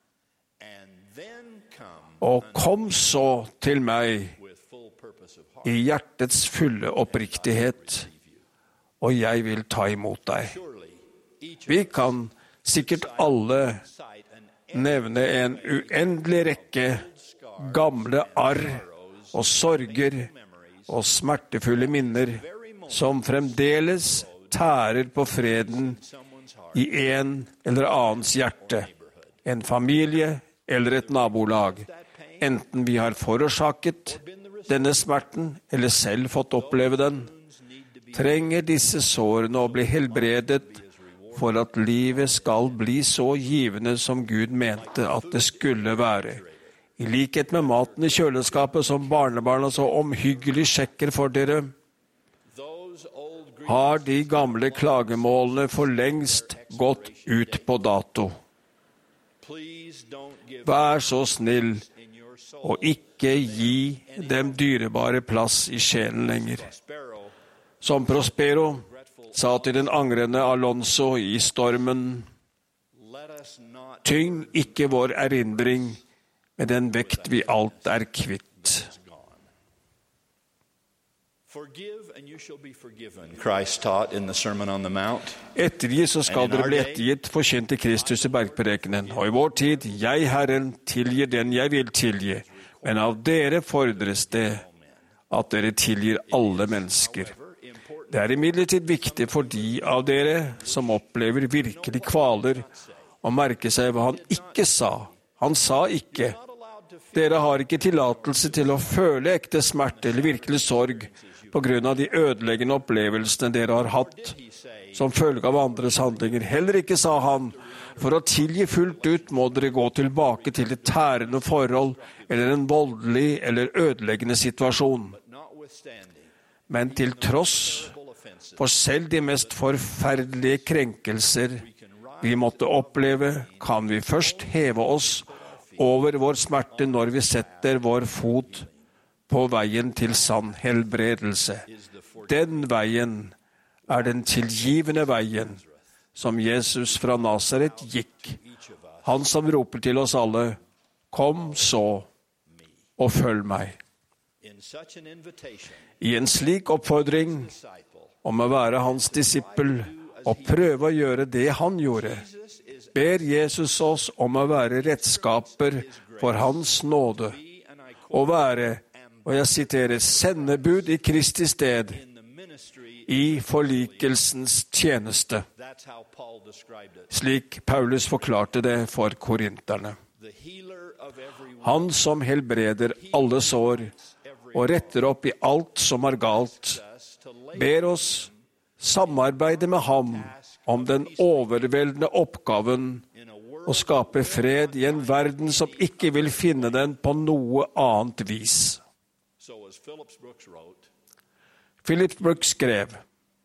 Speaker 11: og kom så til meg i hjertets fulle oppriktighet, og jeg vil ta imot deg. Vi kan sikkert alle nevne en uendelig rekke gamle arr og sorger og smertefulle minner som fremdeles tærer på freden i en eller annens hjerte, en familie eller et nabolag, enten vi har forårsaket denne smerten eller selv fått oppleve den, trenger disse sårene å bli helbredet for at livet skal bli så givende som Gud mente at det skulle være. I likhet med maten i kjøleskapet som barnebarna så omhyggelig sjekker for dere, har de gamle klagemålene for lengst gått ut på dato. Vær så snill og ikke gi dem dyrebare plass i sjelen lenger. Som Prospero sa til den angrende Alonso i stormen, tyng ikke vår erindring med den vekt vi alt er kvitt. Ettergi, så skal dere bli ettergitt, forkynte Kristus i bergprekenen. Og i vår tid, jeg, Herren, tilgir den jeg vil tilgi, men av dere fordres det at dere tilgir alle mennesker. Det er imidlertid viktig for de av dere som opplever virkelig kvaler, å merke seg hva han ikke sa. Han sa ikke, dere har ikke tillatelse til å føle ekte smerte eller virkelig sorg på grunn av de ødeleggende opplevelsene dere har hatt som følge av andres handlinger. Heller ikke, sa han, for å tilgi fullt ut må dere gå tilbake til et tærende forhold eller en voldelig eller ødeleggende situasjon. Men til tross for selv de mest forferdelige krenkelser vi måtte oppleve, kan vi først heve oss over vår smerte når vi setter vår fot på veien til sann helbredelse. Den veien er den tilgivende veien som Jesus fra Nazaret gikk. Han som roper til oss alle, kom så og følg meg. I en slik oppfordring om å være hans disippel og prøve å gjøre det han gjorde, ber Jesus oss om å være redskaper for hans nåde, og være, og jeg siterer, sendebud i Kristi sted, i forlikelsens tjeneste, slik Paulus forklarte det for korinterne. Han som helbreder alle sår, og retter opp i alt som er galt, ber oss samarbeide med ham om den overveldende oppgaven å skape fred i en verden som ikke vil finne den på noe annet vis. Philip Brooks skrev,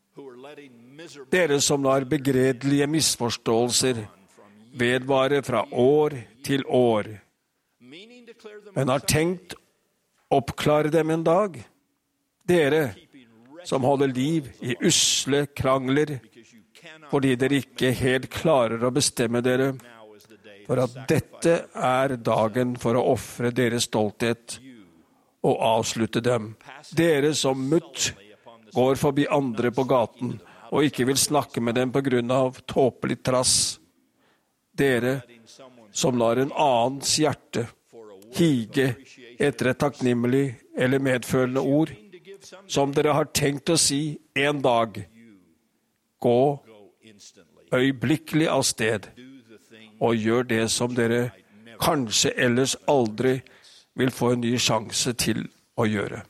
Speaker 11: dere som lar begredelige misforståelser vedvare fra år til år, men har tenkt oppklare dem en dag. Dere som holder liv i usle krangler, fordi dere ikke helt klarer å bestemme dere, for at dette er dagen for å offre deres stolthet og avslutte dem. Dere som mutt går forbi andre på gaten og ikke vil snakke med dem på grunn av tåpelig trass. Dere som lar en annens hjerte hige etter et takknemlig eller medfølende ord, som dere har tenkt å si en dag. Gå øyeblikkelig av sted, og gjør det som dere kanskje ellers aldri vil få en ny sjanse til å gjøre.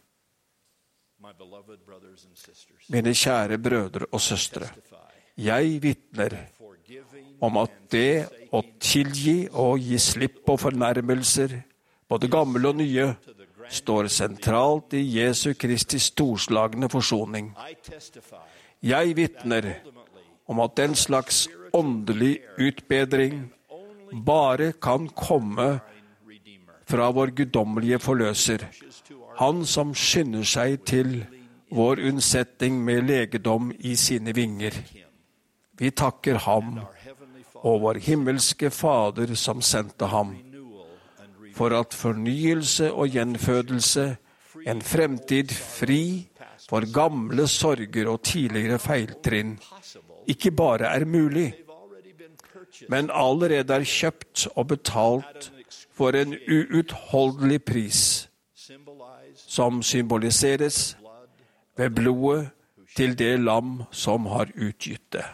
Speaker 11: Mine kjære brødre og søstre, jeg vitner om at det å tilgi og gi slipp på fornærmelser, både gamle og nye, står sentralt i Jesu Kristi storslagne forsoning. Jeg vitner om at den slags åndelig utbedring bare kan komme fra vår guddommelige forløser, han som skynder seg til vår unnsetning med legedom i sine vinger. Vi takker ham og vår himmelske Fader som sendte ham, for at fornyelse og gjenfødelse, en fremtid fri for gamle sorger og tidligere feiltrinn, ikke bare er mulig, men allerede er kjøpt og betalt for en uutholdelig pris, som symboliseres ved blodet til det lam som har utgitt det.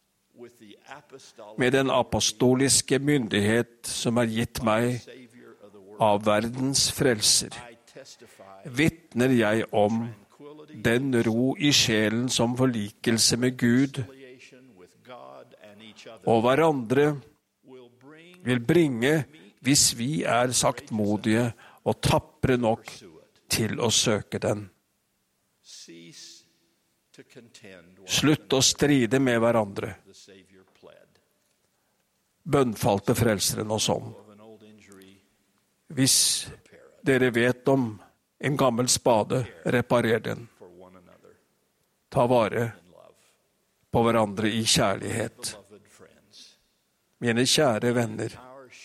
Speaker 11: Med den apostoliske myndighet som er gitt meg av verdens frelser, vitner jeg om den ro i sjelen som forlikelse med Gud og hverandre vil bringe hvis vi er saktmodige og tapre nok til å søke den. Slutt å stride med hverandre, bønnfalte frelseren oss om. Hvis dere vet om en gammel spade, reparer den. Ta vare på hverandre i kjærlighet. Mine kjære venner,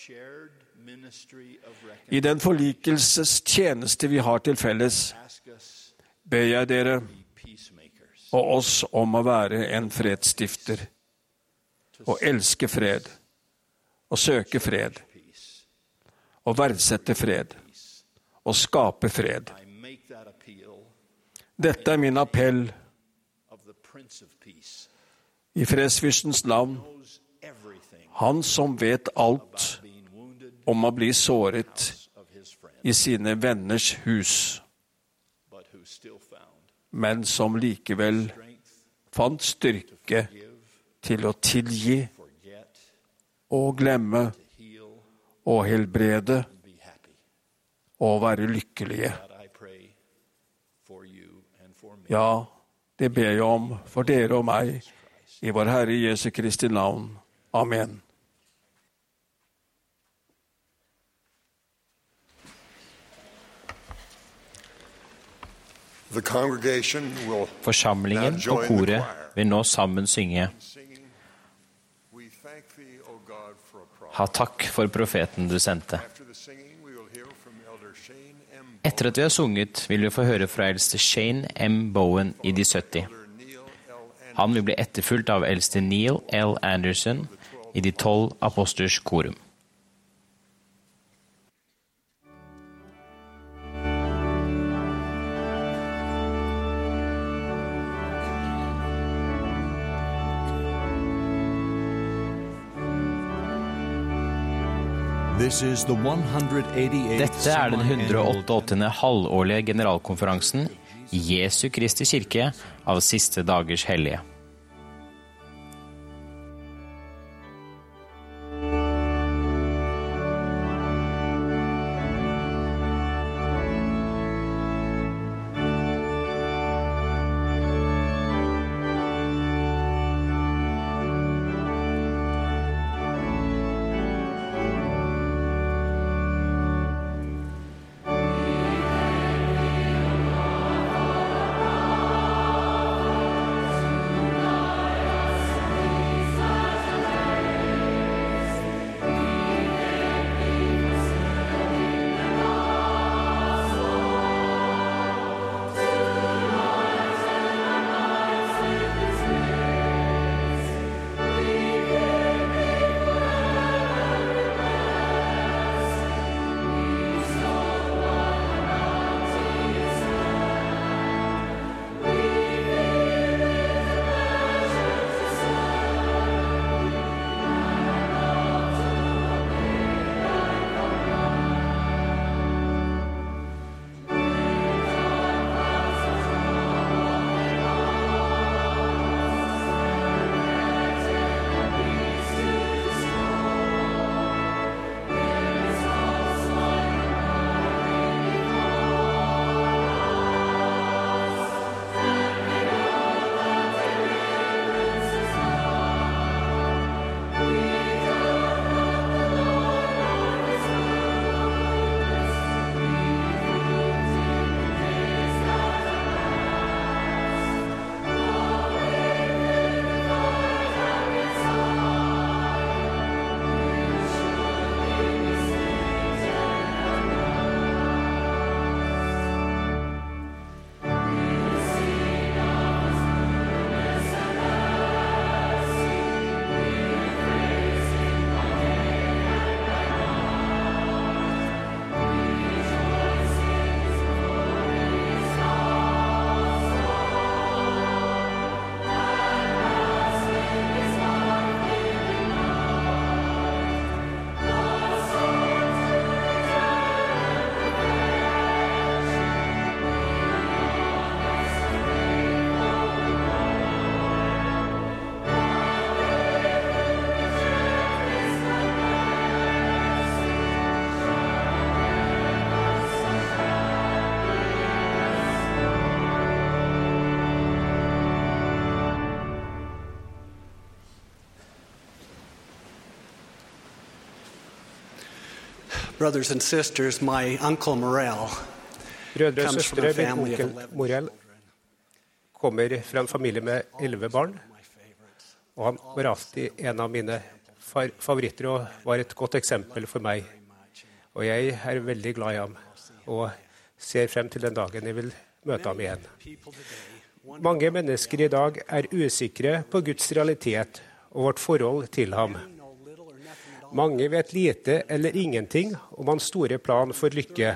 Speaker 11: i den forlikelses tjeneste vi har til felles, ber jeg dere og oss om å være en fredsstifter, og elske fred, og søke fred, og verdsette fred, og skape fred. Dette er min appell i fredsfyrstens navn, han som vet alt om å bli såret i sine venners hus, men som likevel fant styrke til å tilgi og glemme og helbrede og være lykkelige. Ja, det ber jeg om for dere og meg i vår Herre Jesu Kristi navn. Amen.
Speaker 2: Forsamlingen og koret vil nå sammen synge. Ha takk for profeten du sendte. Etter at vi har sunget, vil vi få høre fra eldste Shane M. Bowen i de sytti. Han vil bli etterfulgt av eldste Neil L. Anderson i de tolv apostlers korum. Dette er den hundre og åttiåttende halvårlige generalkonferansen i Jesu Kristi kirke av siste dagers hellige.
Speaker 12: Brothers and sisters, my uncle Morel
Speaker 13: Brødre og
Speaker 12: comes from
Speaker 13: søstre,
Speaker 12: a
Speaker 13: min
Speaker 12: family of
Speaker 13: onkel
Speaker 12: eleven
Speaker 13: Morel kommer fra en familie med elleve barn, og han var alltid en av mine far- favoritter og var et godt eksempel for meg. Og jeg er veldig glad i ham og ser frem til den dagen jeg vil møte ham igjen. Mange mennesker i dag er usikre på Guds realitet og vårt forhold til ham. Mange vet lite eller ingenting om hans store plan for lykke.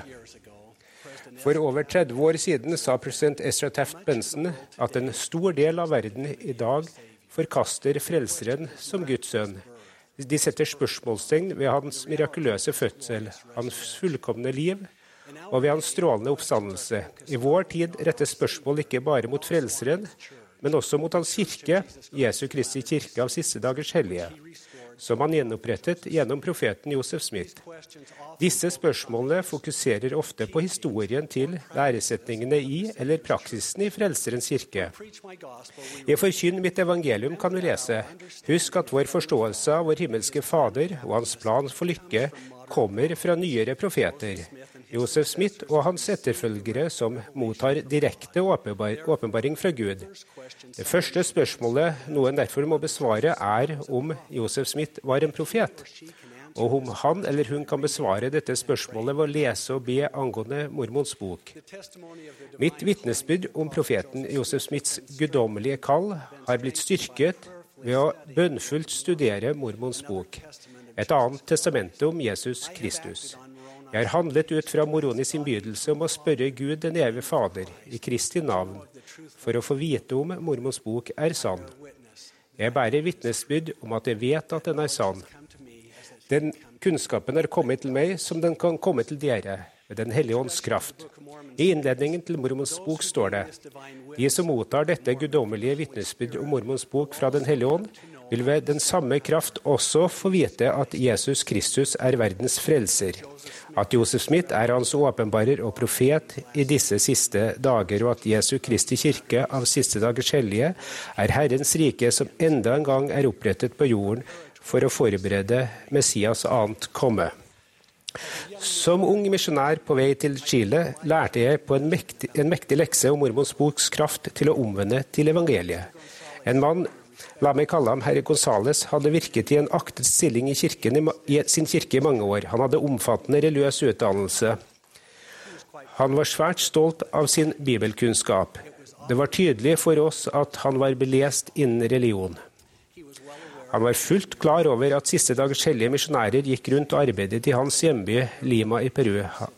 Speaker 13: For over tretti år siden sa president Ezra Taft Benson at en stor del av verden i dag forkaster frelseren som Guds sønn. De setter spørsmålstegn ved hans mirakuløse fødsel, hans fullkomne liv og ved hans strålende oppstandelse. I vår tid rettes spørsmål ikke bare mot frelseren, men også mot hans kirke, Jesu Kristi kirke av siste dagers hellige, som han gjenopprettet gjennom profeten Joseph Smith. Disse spørsmålene fokuserer ofte på historien til læresetningene i eller praksisen i Frelserens kirke. I Forkynn mitt evangelium kan vi lese: Husk at vår forståelse av vår himmelske Fader og hans plan for lykke kommer fra nyere profeter, Joseph Smith og hans etterfølgere som mottar direkte åpenbaring fra Gud. Det første spørsmålet noen derfor må besvare er om Joseph Smith var en profet. og om han eller hun kan besvare dette spørsmålet ved å lese og be angående Mormons bok. Mitt vitnesbyrd om profeten Joseph Smiths guddommelige kall har blitt styrket ved å bønnfullt studere Mormons bok, et annet testamente om Jesus Kristus. Jeg har handlet ut fra Moronis innbydelse om å spørre Gud den evige Fader i Kristi navn, for å få vite om Mormons bok er sann. Jeg bærer vitnesbyrd om at jeg vet at den er sann. Den kunnskapen er kommet til meg som den kan komme til dere, ved Den hellige ånds kraft. I innledningen til Mormons bok står det: De som mottar dette guddommelige vitnesbyrd om Mormons bok fra Den hellige ånd, vil ved den samme kraft også få vite at Jesus Kristus er verdens frelser, at Joseph Smith er hans åpenbarer og profet i disse siste dager, og at Jesu Kristi kirke av siste dagers hellige er Herrens rike som enda en gang er opprettet på jorden for å forberede Messias annet komme. Som ung misjonær på vei til Chile lærte jeg på en mektig, en mektig lekse om Mormons boks kraft til å omvende til evangeliet. En mann, la meg kalle ham herre Gonzales, hadde virket i en aktet stilling i, kirken, i sin kirke i mange år. Han hadde omfattende religiøs utdannelse. Han var svært stolt av sin bibelkunnskap. Det var tydelig for oss at han var belest innen religion. Han var fullt klar over at siste dagers hellige misjonærer gikk rundt og arbeidet i hans hjemby Lima i Peru.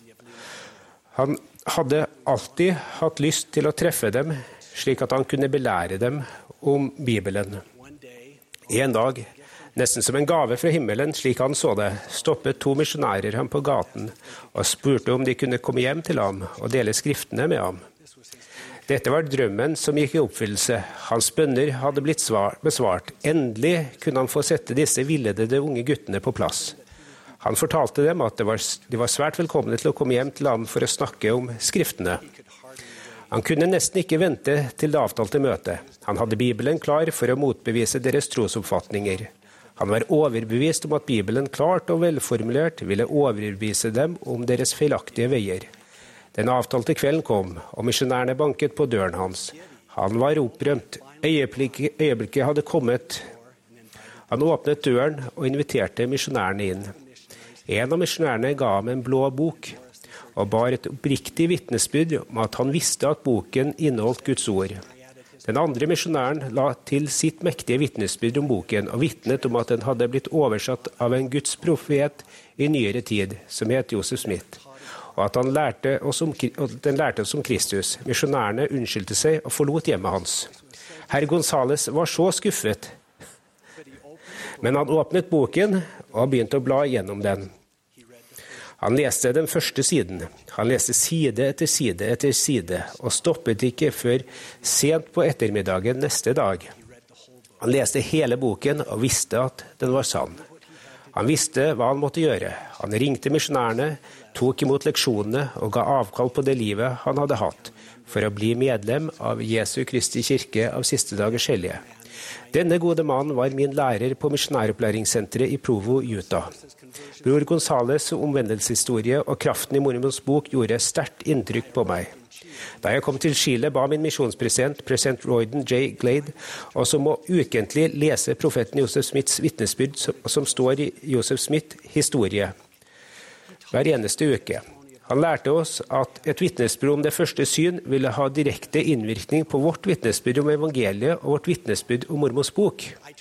Speaker 13: Han hadde alltid hatt lyst til å treffe dem, slik at han kunne belære dem om Bibelen. En dag, nesten som en gave fra himmelen, slik han så det, stoppet to misjonærer ham på gaten og spurte om de kunne komme hjem til ham og dele skriftene med ham. Dette var drømmen som gikk i oppfyllelse. Hans bønner hadde blitt svar, besvart. Endelig kunne han få sette disse villedede unge guttene på plass. Han fortalte dem at det var, de var svært velkomne til å komme hjem til ham for å snakke om skriftene. Han kunne nesten ikke vente til det avtalte møtet. Han hadde Bibelen klar for å motbevise deres trosoppfatninger. Han var overbevist om at Bibelen klart og velformulert ville overbevise dem om deres feilaktige veier. Den avtalte kvelden kom, og misjonærene banket på døren hans. Han var opprømt. Øyeblikket, øyeblikket hadde kommet. Han åpnet døren og inviterte misjonærene inn. En av misjonærene ga ham en blå bok, og bar et oppriktig vitnesbyrd om at han visste at boken inneholdt Guds ord. Den andre misjonæren la til sitt mektige vitnesbyrd om boken, og vitnet om at den hadde blitt oversatt av en Guds profet i nyere tid, som het Joseph Smith, og at han lærte oss om, den lærte oss om Kristus. Misjonærene unnskyldte seg og forlot hjemmet hans. Herr Gonzales var så skuffet, men han åpnet boken og begynte å bla gjennom den. Han leste den første siden. Han leste side etter side etter side, og stoppet ikke før sent på ettermiddagen neste dag. Han leste hele boken og visste at den var sann. Han visste hva han måtte gjøre. Han ringte misjonærene, tok imot leksjonene og ga avkall på det livet han hadde hatt, for å bli medlem av Jesu Kristi kirke av siste dagers hellige. Denne gode mannen var min lærer på misjonæropplæringssenteret i Provo, Utah. Bror Gonzales' omvendelseshistorie og kraften i Mormons bok gjorde sterkt inntrykk på meg. Da jeg kom til Chile, ba min misjonspresident, president Royden J. Glade, også om å ukentlig lese profeten Joseph Smiths vitnesbyrd, som står i Joseph Smiths historie, hver eneste uke. Han lærte oss at et vitnesbyrd om det første syn ville ha direkte innvirkning på vårt vitnesbyrd om evangeliet og vårt vitnesbyrd om Mormons bok.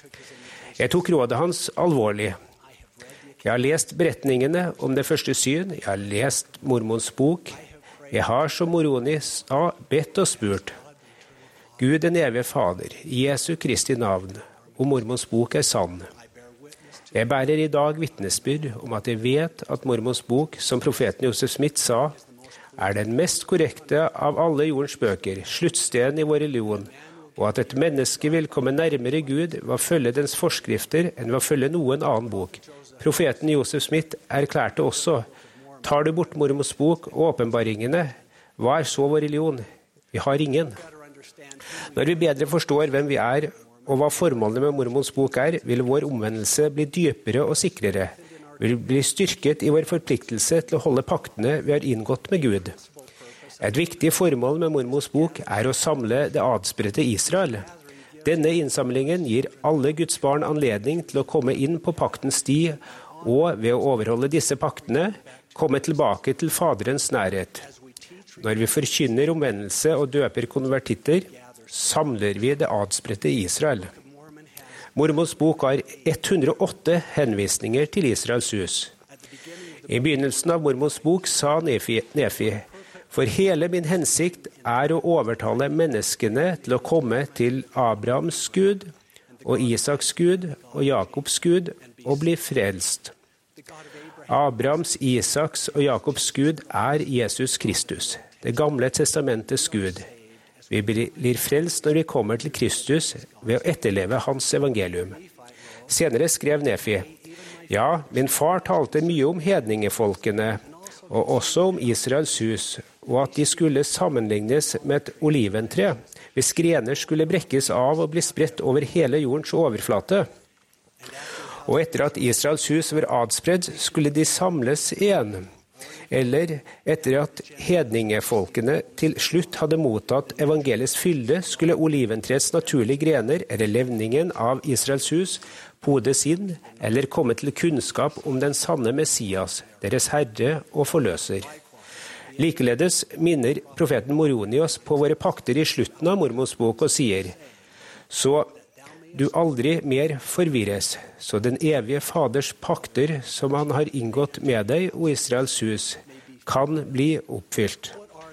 Speaker 13: Jeg tok rådet hans alvorlig. Jeg har lest beretningene om det første syn, jeg har lest Mormons bok. Jeg har, som Moroni sa, bedt og spurt. Gud den evige Fader, Jesu Kristi navn, om Mormons bok er sann. Jeg bærer i dag vitnesbyrd om at jeg vet at Mormons bok, som profeten Joseph Smith sa, er den mest korrekte av alle jordens bøker, sluttstedet i vår religion, og at et menneske vil komme nærmere Gud ved å følge dens forskrifter enn ved å følge noen annen bok. Profeten Joseph Smith erklærte også: tar du bort Mormons bok og åpenbaringene, hva er så vår religion? Vi har ingen. Når vi bedre forstår hvem vi er, og hva formålet med Mormons bok er, vil vår omvendelse bli dypere og sikrere. Vi vil bli styrket i vår forpliktelse til å holde paktene vi har inngått med Gud. Et viktig formål med Mormons bok er å samle det adspredte Israel. Denne innsamlingen gir alle Guds barn anledning til å komme inn på paktens sti og ved å overholde disse paktene komme tilbake til Faderens nærhet. Når vi forkynner omvendelse og døper konvertitter, samler vi det adspredte Israel. Mormons bok har ett hundre og åtte henvisninger til Israels hus. I begynnelsen av Mormons bok sa Nefi, Nefi, for hele min hensikt er å overtale menneskene til å komme til Abrahams Gud og Isaks Gud og Jakobs Gud og bli frelst. Abrahams, Isaks og Jakobs Gud er Jesus Kristus, det gamle testamentets Gud. Vi blir frelst når vi kommer til Kristus ved å etterleve hans evangelium. Senere skrev Nefi, ja, min far talte mye om hedningefolkene, og også om Israels hus, og at de skulle sammenlignes med et oliventre, hvis grener skulle brekkes av og bli spredt over hele jordens overflate. Og etter at Israels hus var adspredd, skulle de samles igjen. Eller etter at hedningefolkene til slutt hadde mottatt evangeliets fylde, skulle oliventrets naturlige grener, eller levningen av Israels hus, podes inn, eller komme til kunnskap om den sanne Messias, deres Herre og Forløser. Likeledes minner profeten Moroni oss på våre pakter i slutten av Mormons bok og sier, så du aldri mer forvirres, så den evige Faders pakter som han har inngått med deg og Israels hus, kan bli oppfylt.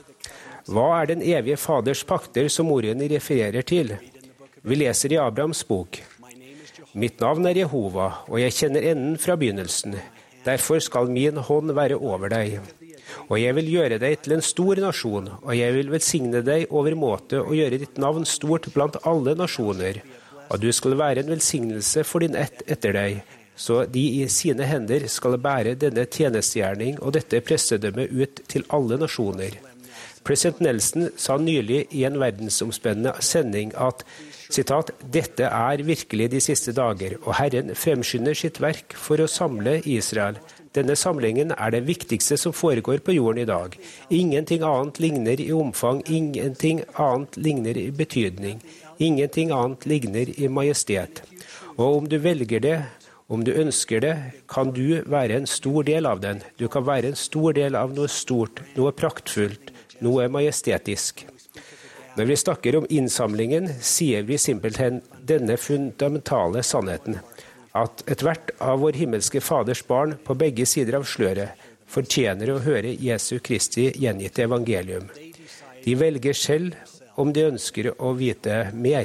Speaker 13: Hva er den evige Faders pakter som Moroni refererer til? Vi leser i Abrahams bok. Mitt navn er Jehova, og jeg kjenner enden fra begynnelsen. Derfor skal min hånd være over deg. Og jeg vil gjøre deg til en stor nasjon, og jeg vil velsigne deg over måte og gjøre ditt navn stort blant alle nasjoner. Og du skal være en velsignelse for din ett etter deg, så de i sine hender skal bære denne tjenestegjerning og dette prestedømme ut til alle nasjoner. President Nelson sa nylig i en verdensomspennende sending at sitat, dette er virkelig de siste dager, og Herren fremskynder sitt verk for å samle Israel. Denne samlingen er det viktigste som foregår på jorden i dag. Ingenting annet ligner i omfang, ingenting annet ligner i betydning. Ingenting annet ligner i majestet. Og om du velger det, om du ønsker det, kan du være en stor del av den. Du kan være en stor del av noe stort, noe praktfullt, noe majestetisk. Når vi snakker om innsamlingen, sier vi simpelthen denne fundamentale sannheten, at ethvert av vår himmelske Faders barn på begge sider av sløret fortjener å høre Jesu Kristi gjengitte evangelium. De velger selv om de ønsker å vite mer.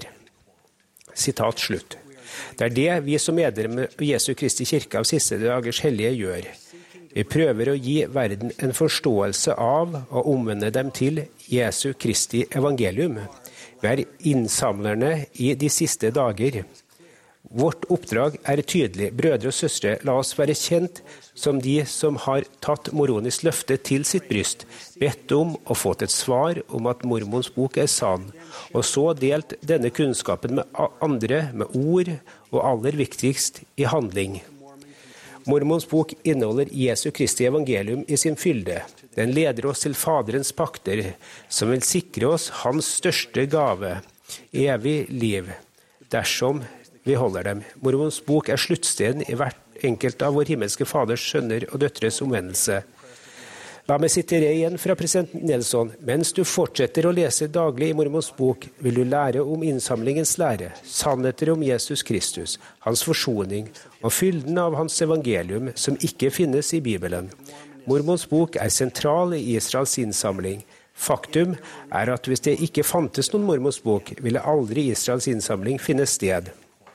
Speaker 13: Sitat slutt. Det er det vi som medlemmer av Jesu Kristi kirke av siste dagers hellige gjør. Vi prøver å gi verden en forståelse av og omvende dem til Jesu Kristi evangelium. Vi er innsamlerne i de siste dager. Vårt oppdrag er tydelig. Brødre og søstre, la oss være kjent som de som har tatt Moronis løfte til sitt bryst, bedt om og fått et svar om at Mormons bok er sann, og så delt denne kunnskapen med andre med ord, og aller viktigst i handling. Mormons bok inneholder Jesu Kristi evangelium i sin fylde. Den leder oss til Faderens pakter, som vil sikre oss hans største gave, evig liv, dersom vi holder dem. Mormons bok er sluttstedet i hvert enkelt av vår himmelske Faders sønner og døtres omvendelse. La meg sitere igjen fra president Nelson. Mens du fortsetter å lese daglig i Mormons bok, vil du lære om innsamlingens lære, sannheter om Jesus Kristus, hans forsoning og fylden av hans evangelium som ikke finnes i Bibelen. Mormons bok er sentral i Israels innsamling. Faktum er at hvis det ikke fantes noen Mormons bok, ville aldri Israels innsamling finne sted.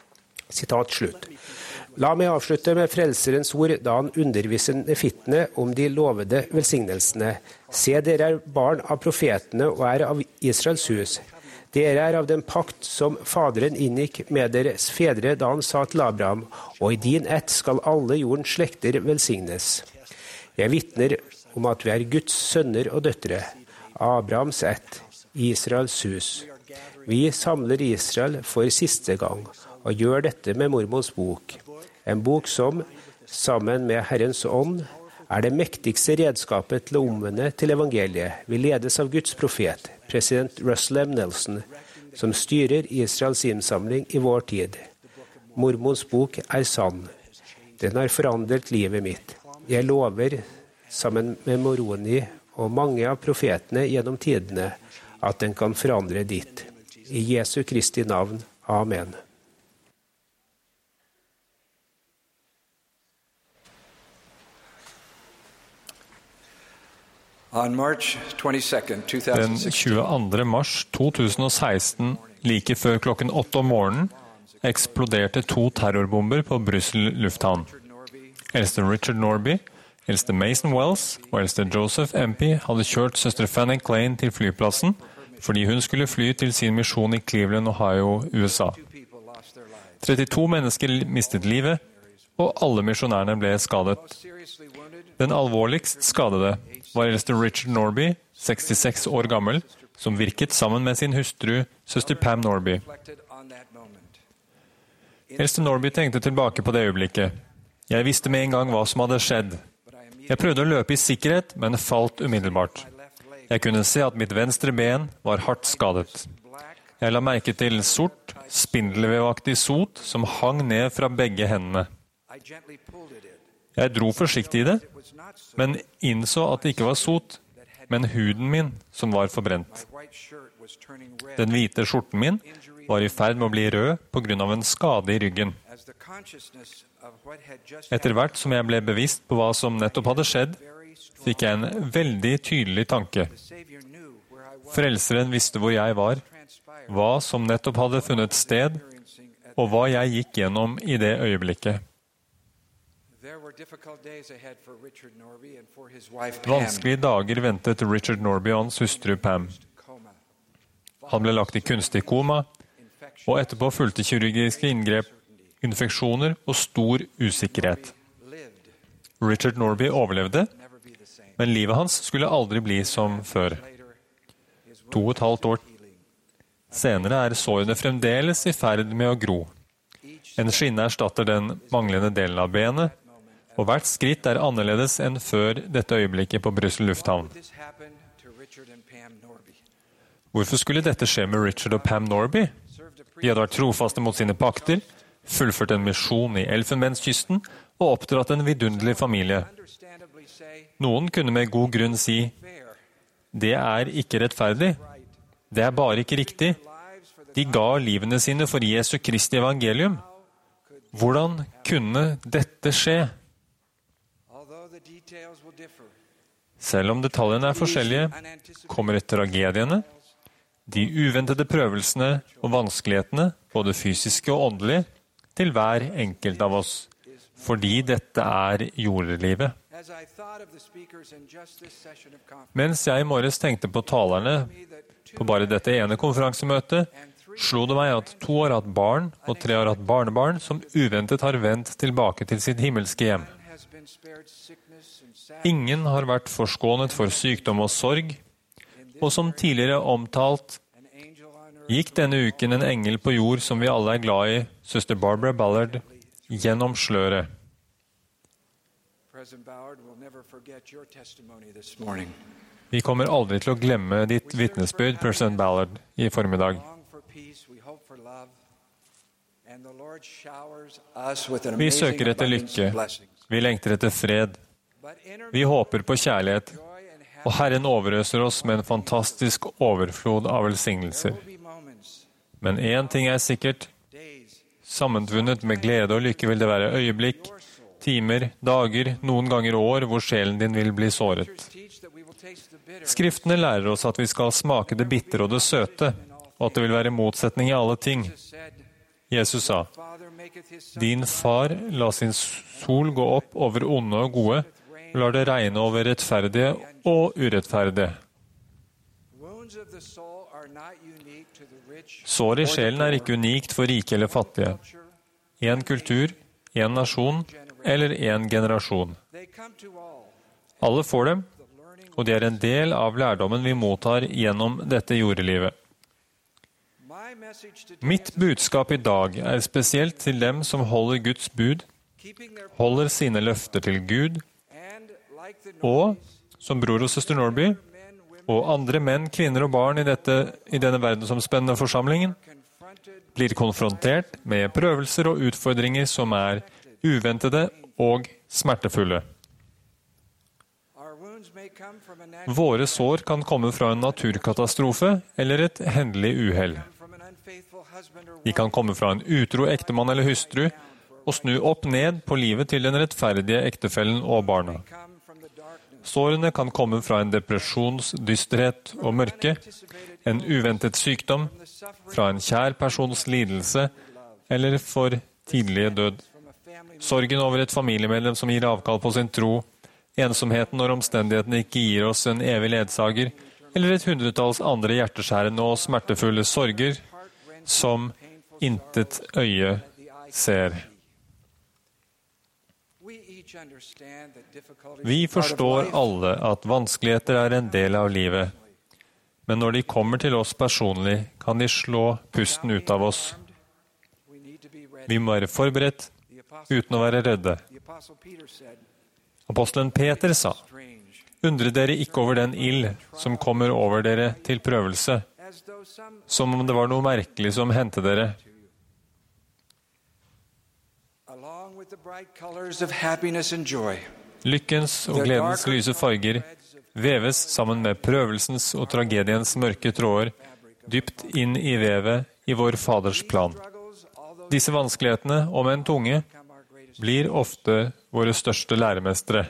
Speaker 13: Sitat slutt. La meg avslutte med Frelserens ord da han underviser nefittene om de lovede velsignelsene. Se, dere er barn av profetene og er av Israels hus. Dere er av den pakt som Faderen inngikk med deres fedre da han sa til Abraham, og i din ett skal alle jordens slekter velsignes. Jeg vitner om at vi er Guds sønner og døtre, Abrahams ett, Israels hus. Vi samler Israel for siste gang, og gjør dette med Mormons bok. En bok som, sammen med Herrens ånd, er det mektigste redskapet til å omvende til evangeliet. Vi ledes av Guds profet, president Russell M. Nelson, som styrer Israels innsamling i vår tid. Mormons bok er sann. Den har forandret livet mitt. Jeg lover, sammen med Moroni og mange av profetene gjennom tidene, at den kan forandre ditt. I Jesu Kristi navn. Amen.
Speaker 5: Den tjueandre mars to tusen og seksten, like før klokken åtte om morgenen, eksploderte to terrorbomber på Brussel lufthavn. Eldste Richard Norby, eldste Mason Wells og eldste Joseph M P hadde kjørt søster Fanny Klein til flyplassen fordi hun skulle fly til sin misjon i Cleveland, Ohio, U S A. trettito mennesker mistet livet, og alle misjonærene ble skadet. Den alvorligst skadede var eldste Richard Norby, sekstiseks år gammel, som virket sammen med sin hustru, søster Pam Norby. Eldste Norby tenkte tilbake på det øyeblikket. Jeg visste med en gang hva som hadde skjedd. Jeg prøvde å løpe i sikkerhet, men falt umiddelbart. Jeg kunne se at mitt venstre ben var hardt skadet. Jeg la merke til sort, spindelvevaktig sot som hang ned fra begge hendene. Jeg dro forsiktig i det, men innså at det ikke var sot, men huden min som var forbrent. Den hvite skjorten min var i ferd med å bli rød på grunn av en skade i ryggen. Etter hvert som jeg ble bevisst på hva som nettopp hadde skjedd, fikk jeg en veldig tydelig tanke. Frelseren visste hvor jeg var, hva som nettopp hadde funnet sted, og hva jeg gikk gjennom i det øyeblikket. Vanskelige dager ventet Richard Norby og hans hustru Pam. Han ble lagt i kunstig koma, og etterpå fulgte kirurgiske inngrep, infeksjoner og stor usikkerhet. Richard Norby overlevde, men livet hans skulle aldri bli som før. To og et halvt år senere er sårene fremdeles i ferd med å gro. En skinne erstatter den manglende delen av benet, og hvert skritt er annerledes enn før dette øyeblikket på Brussel lufthavn. Hvorfor skulle dette skje med Richard og Pam Norby? De hadde vært trofaste mot sine pakter, fullført en misjon i Elfenbenskysten og oppdratt en vidunderlig familie. Noen kunne med god grunn si, det er ikke rettferdig. Det er bare ikke riktig. De ga livene sine for Jesu Kristi evangelium. Hvordan kunne dette skje? Selv om detaljene er forskjellige, kommer tragediene, de uventede prøvelsene og vanskelighetene, både fysiske og åndelige, til hver enkelt av oss, fordi dette er jordelivet. Mens jeg i morges tenkte på talerne på bare dette ene konferansemøtet, slo det meg at to har hatt barn og tre har hatt barnebarn som uventet har vendt tilbake til sitt himmelske hjem. Ingen har vært forskånet for sykdom og sorg, og som tidligere omtalt, gikk denne uken en engel på jord som vi alle er glad i, søster Barbara Ballard, gjennom sløret. Vi kommer aldri til å glemme ditt vitnesbyrd, president Ballard, i formiddag. Vi søker etter lykke. Vi lengter etter fred. Vi håper på kjærlighet. Og Herren overøser oss med en fantastisk overflod av velsignelser. Men én ting er sikkert. Sammentvunnet med glede og lykke vil det være øyeblikk, timer, dager, noen ganger år hvor sjelen din vil bli såret. Skriftene lærer oss at vi skal smake det bitre og det søte, og at det vil være motsetning i alle ting. Jesus sa, «Din far la sin sol gå opp over onde og gode, og lar det regne over rettferdige og urettferdige.» Sår i sjelen er ikke unikt for rike eller fattige. En kultur, en nasjon eller en generasjon. Alle får dem, og de er en del av lærdommen vi mottar gjennom dette jordelivet. Mitt budskap i dag er spesielt til dem som holder Guds bud, holder sine løfter til Gud, og, som bror og søster Norby, og andre menn, kvinner og barn i, dette, i denne verdensomspennende forsamlingen, blir konfrontert med prøvelser og utfordringer som er uventede og smertefulle. Våre sår kan komme fra en naturkatastrofe eller et hendelig uhell. De kan komme fra en utro ektemann eller hustru og snu opp ned på livet til den rettferdige ektefellen og barna. Sårene kan komme fra en depresjonsdysterhet og mørke, en uventet sykdom, fra en kjær persons lidelse eller for tidlige død. Sorgen over et familiemedlem som gir avkall på sin tro, ensomheten når omstendighetene ikke gir oss en evig ledsager, eller et hundretalls andre hjerteskjærende og smertefulle sorger som intet øye ser. Vi forstår alle at vanskeligheter er en del av livet, men når de kommer til oss personlig, kan de slå pusten ut av oss. Vi må være forberedt, uten å være redde. Apostelen Peter sa, «Undre dere ikke over den ild som kommer over dere til prøvelse, som om det var noe merkelig som hendte dere.» Lykkens og gledens lyse farger veves sammen med prøvelsens og tragediens mørke tråder dypt inn i vevet i vår Faders plan. Disse vanskelighetene, om enn tunge, blir ofte våre største læremestere.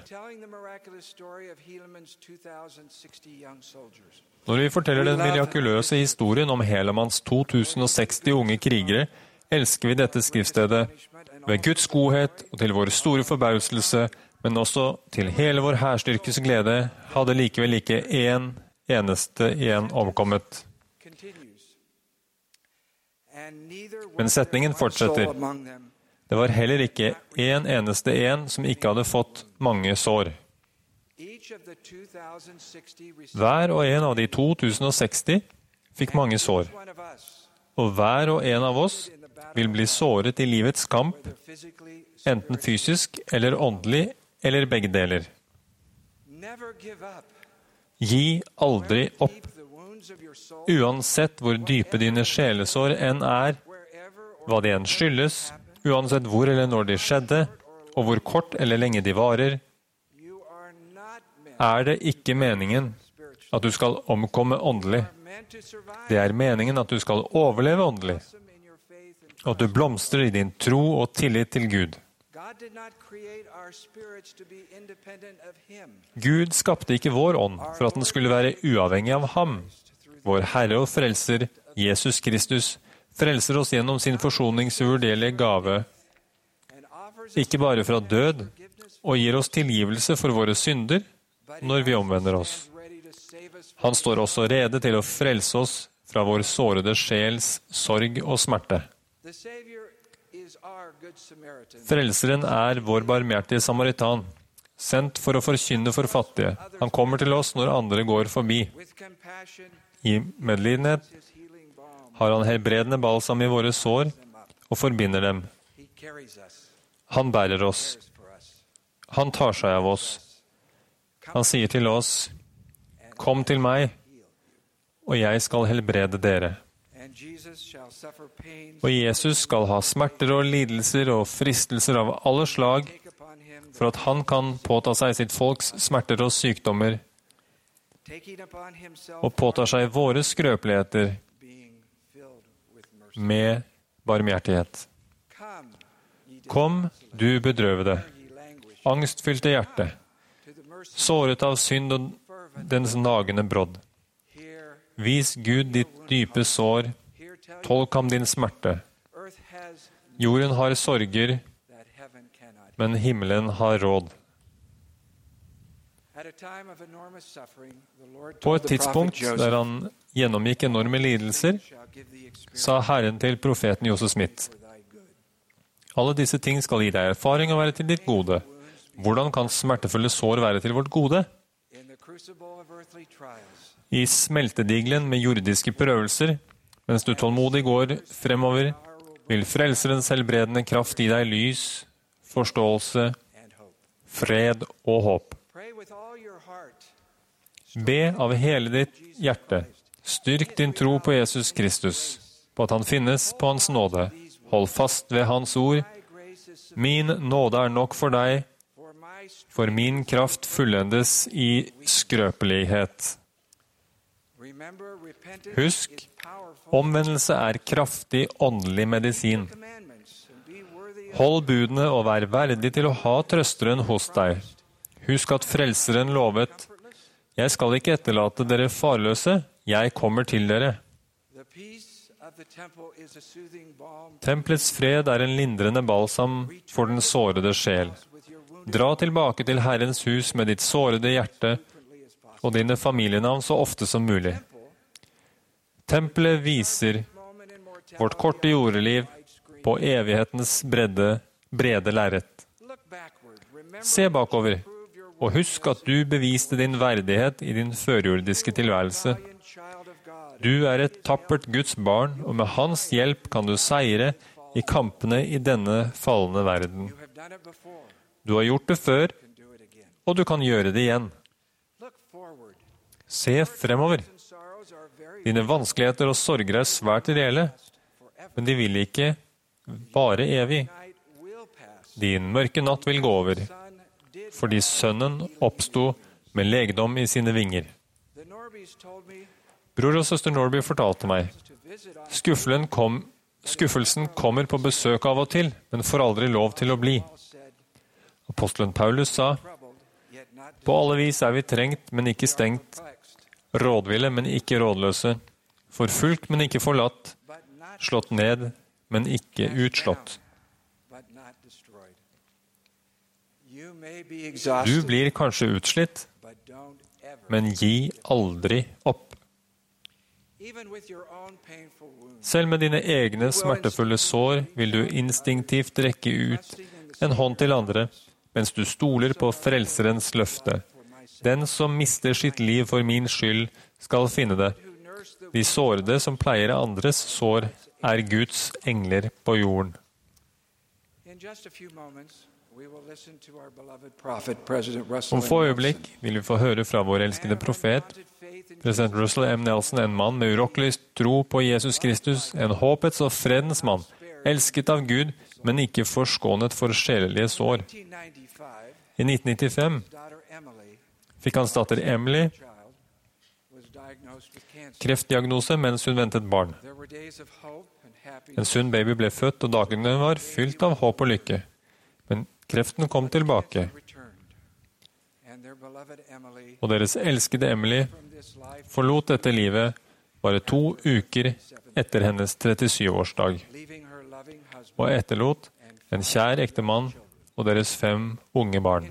Speaker 5: Når vi forteller den mirakuløse historien om Helamanns to tusen og seksti unge krigere, elsker vi dette skriftstedet ved Guds godhet og til vår store forbauselse, men også til hele vår hærstyrkes glede, hadde likevel ikke en eneste igjen omkommet. Men setningen fortsetter. Det var heller ikke en eneste en som ikke hadde fått mange sår. Hver og en av de to tusen og seksti fikk mange sår. Og hver og en av oss vil bli såret i livets kamp, enten fysisk eller åndelig, eller begge deler. Gi aldri opp. Uansett hvor dype dine sjelesår enn er, hva de enn skyldes, uansett hvor eller når de skjedde, og hvor kort eller lenge de varer, er det ikke meningen at du skal omkomme åndelig. Det er meningen at du skal overleve åndelig, og at du blomstrer i din tro og tillit til Gud. Gud skapte ikke vår ånd for at den skulle være uavhengig av ham. Vår Herre og Frelser, Jesus Kristus, frelser oss gjennom sin forsoningsuvurderlige gave, ikke bare fra død, og gir oss tilgivelse for våre synder når vi omvender oss. Han står også rede til å frelse oss fra vår sårede sjels sorg og smerte. Frelseren er vår barmhjertige samaritan, sendt for å forkynne for fattige. Han kommer til oss når andre går forbi. I medlidenhet har han helbredende balsam i våre sår og forbinder dem. Han bærer oss. Han tar seg av oss. Han sier til oss, «Kom til meg, og jeg skal helbrede dere.» Og Jesus skal ha smerter og lidelser og fristelser av alle slag, for at han kan påta seg sitt folks smerter og sykdommer, og påtar seg våre skrøpeligheter med barmhjertighet. Kom, du bedrøvede, angstfylte hjerte, såret av synd og dens nagende brodd. Vis Gud ditt dype sår, tolk ham din smerte. Jorden har sorger, men himmelen har råd. På et tidspunkt der han gjennomgikk enorme lidelser, sa Herren til profeten Josef Smith, «Alle disse ting skal gi deg erfaring og være til ditt gode. Hvordan kan smertefulle sår være til vårt gode? I smeltedigelen med jordiske prøvelser, mens du tålmodig går fremover, vil frelserens helbredende kraft gi deg lys, forståelse, fred og håp. Be av hele ditt hjerte. Styrk din tro på Jesus Kristus, på at han finnes på hans nåde. Hold fast ved hans ord. min nåde er nok for deg, for min kraft fullendes i skrøpelighet. Husk, omvendelse er kraftig åndelig medisin. Hold budene og vær verdig til å ha trøsteren hos deg. Husk at Frelseren lovet, jeg skal ikke etterlate dere farløse, jeg kommer til dere. Tempelets fred er en lindrende balsam for den sårede sjel. Dra tilbake til Herrens hus med ditt sårede hjerte og dine familienavn så ofte som mulig. Tempelet viser vårt korte jordeliv på evighetens bredde, brede lerret. Se bakover, og husk at du beviste din verdighet i din førjordiske tilværelse. Du er et tappert Guds barn, og med hans hjelp kan du seire i kampene i denne fallende verden. Du har gjort det før, og du kan gjøre det igjen. Se fremover. Dine vanskeligheter og sorger er svært reelle, men de vil ikke bare evig. Din mørke natt vil gå over, fordi sønnen oppsto med legdom i sine vinger. Bror og søster Norby fortalte meg, kom, skuffelsen kommer på besøk av og til, men får aldri lov til å bli. Apostelen Paulus sa, på alle vis er vi trengt, men ikke stengt, rådville, men ikke rådløse, forfulgt, men ikke forlatt, slått ned, men ikke utslått. Du blir kanskje utslitt, men gi aldri opp. Selv med dine egne smertefulle sår vil du instinktivt rekke ut en hånd til andre, mens du stoler på Frelserens løfte. Den som mister sitt liv for min skyld, skal finne det. De sårede som pleier andres sår, er Guds engler på jorden. Om få øyeblikk vil vi få høre fra vår elskede profet, president Russell M. Nelson, en mann med urokkelig tro på Jesus Kristus, en håpets og fredens mann, elsket av Gud, men ikke forskånet for sjelelige sår. I nitten nittifem fikk hans datter Emily kreftdiagnose mens hun ventet barn. En sunn baby ble født, og dagene var fylt av håp og lykke. Men kreften kom tilbake. Og deres elskede Emily forlot dette livet bare to uker etter hennes trettisyv-årsdag, og etterlot en kjær ektemann og deres fem unge barn.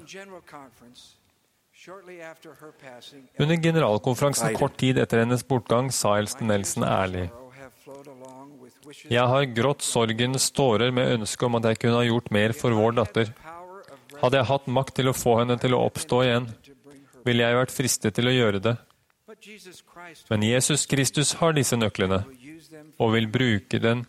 Speaker 5: Under generalkonferansen kort tid etter hennes bortgang sa eldste Nelson ærlig, jeg har grått sorgens tårer med ønske om at jeg kunne ha gjort mer for vår datter. Hadde jeg hatt makt til å få henne til å oppstå igjen, ville jeg vært fristet til å gjøre det. Men Jesus Kristus har disse nøklene, og vil bruke den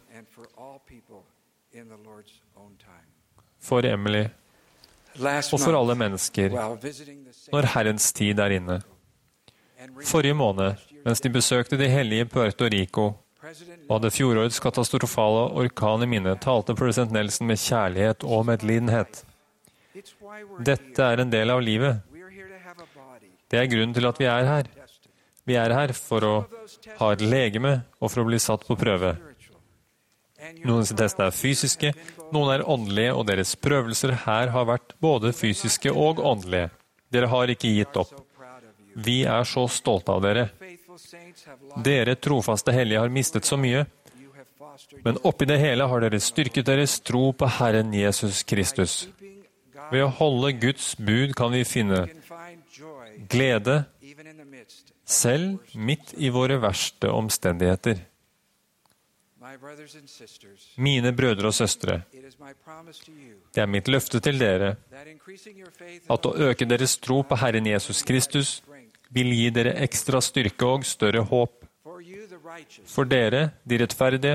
Speaker 5: for Emily og for alle mennesker når Herrens tid er inne. Forrige måned, mens de besøkte de hellige Puerto Rico, og hadde fjorårets katastrofale orkan i minne, talte president Nelson med kjærlighet og medlidenhet. Dette er en del av livet. Det er grunnen til at vi er her. Vi er her for å ha et legeme og for å bli satt på prøve. Noen tester er fysiske, noen er åndelige, og deres prøvelser her har vært både fysiske og åndelige. Dere har ikke gitt opp. Vi er så stolte av dere. Dere trofaste hellige har mistet så mye, men oppi det hele har dere styrket deres tro på Herren Jesus Kristus. Ved å holde Guds bud kan vi finne glede, selv midt i våre verste omstendigheter. Mine brødre og søstre, det er mitt løfte til dere, at å øke deres tro på Herren Jesus Kristus vil gi dere ekstra styrke og større håp. For dere, de rettferdige,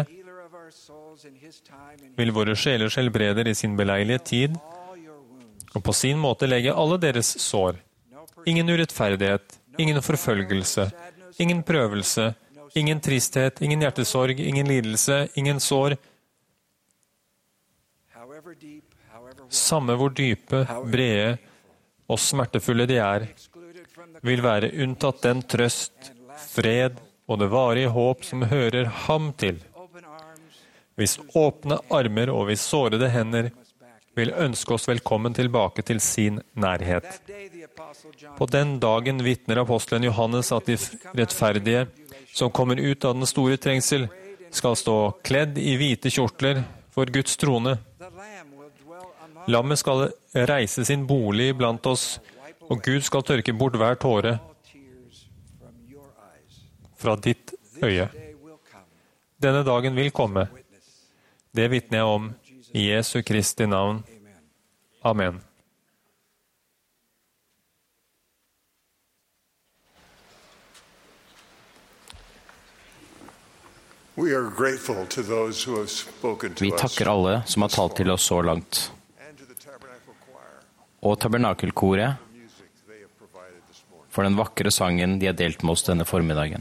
Speaker 5: vil våre sjelers helbreder i sin beleilige tid, og på sin måte legge alle deres sår. Ingen urettferdighet, ingen forfølgelse, ingen prøvelse, ingen tristhet, ingen hjertesorg, ingen lidelse, ingen sår. samme hvor dype, brede og smertefulle de er, vil være unntatt den trøst, fred og det varige håp som hører ham til. Hvis åpne armer og hvis sårede hender vil ønske oss velkommen tilbake til sin nærhet. På den dagen vitner apostelen Johannes at de rettferdige, som kommer ut av den store trengsel, skal stå kledd i hvite kjortler for Guds trone. Lammet skal reise sin bolig blant oss, og Gud skal tørke bort hver tåre fra ditt øye. Denne dagen vil komme. Det vitner jeg om i Jesu Kristi navn. Amen.
Speaker 2: Vi takker alle som har talt til oss så langt, og tabernakelkoret for den vakre sangen de har delt med oss denne formiddagen.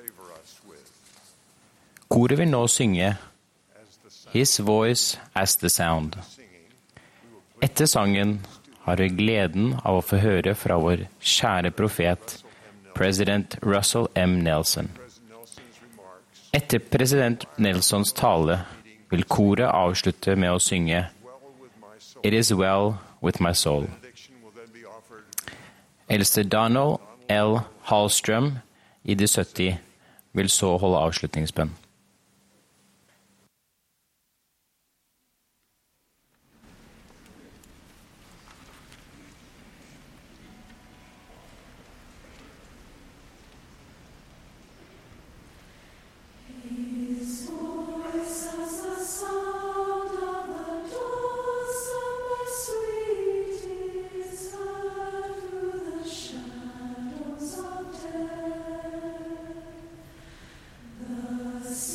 Speaker 2: Koret vil nå synge His Voice as the Sound. Etter sangen har vi gleden av å få høre fra vår kjære profet, president Russell M. Nelson. Etter president Nelsons tale vil koret avslutte med å synge It is well with my soul. Eldste Donald L. Hallstrøm i de sytti vil så holde avslutningsbønn.
Speaker 14: The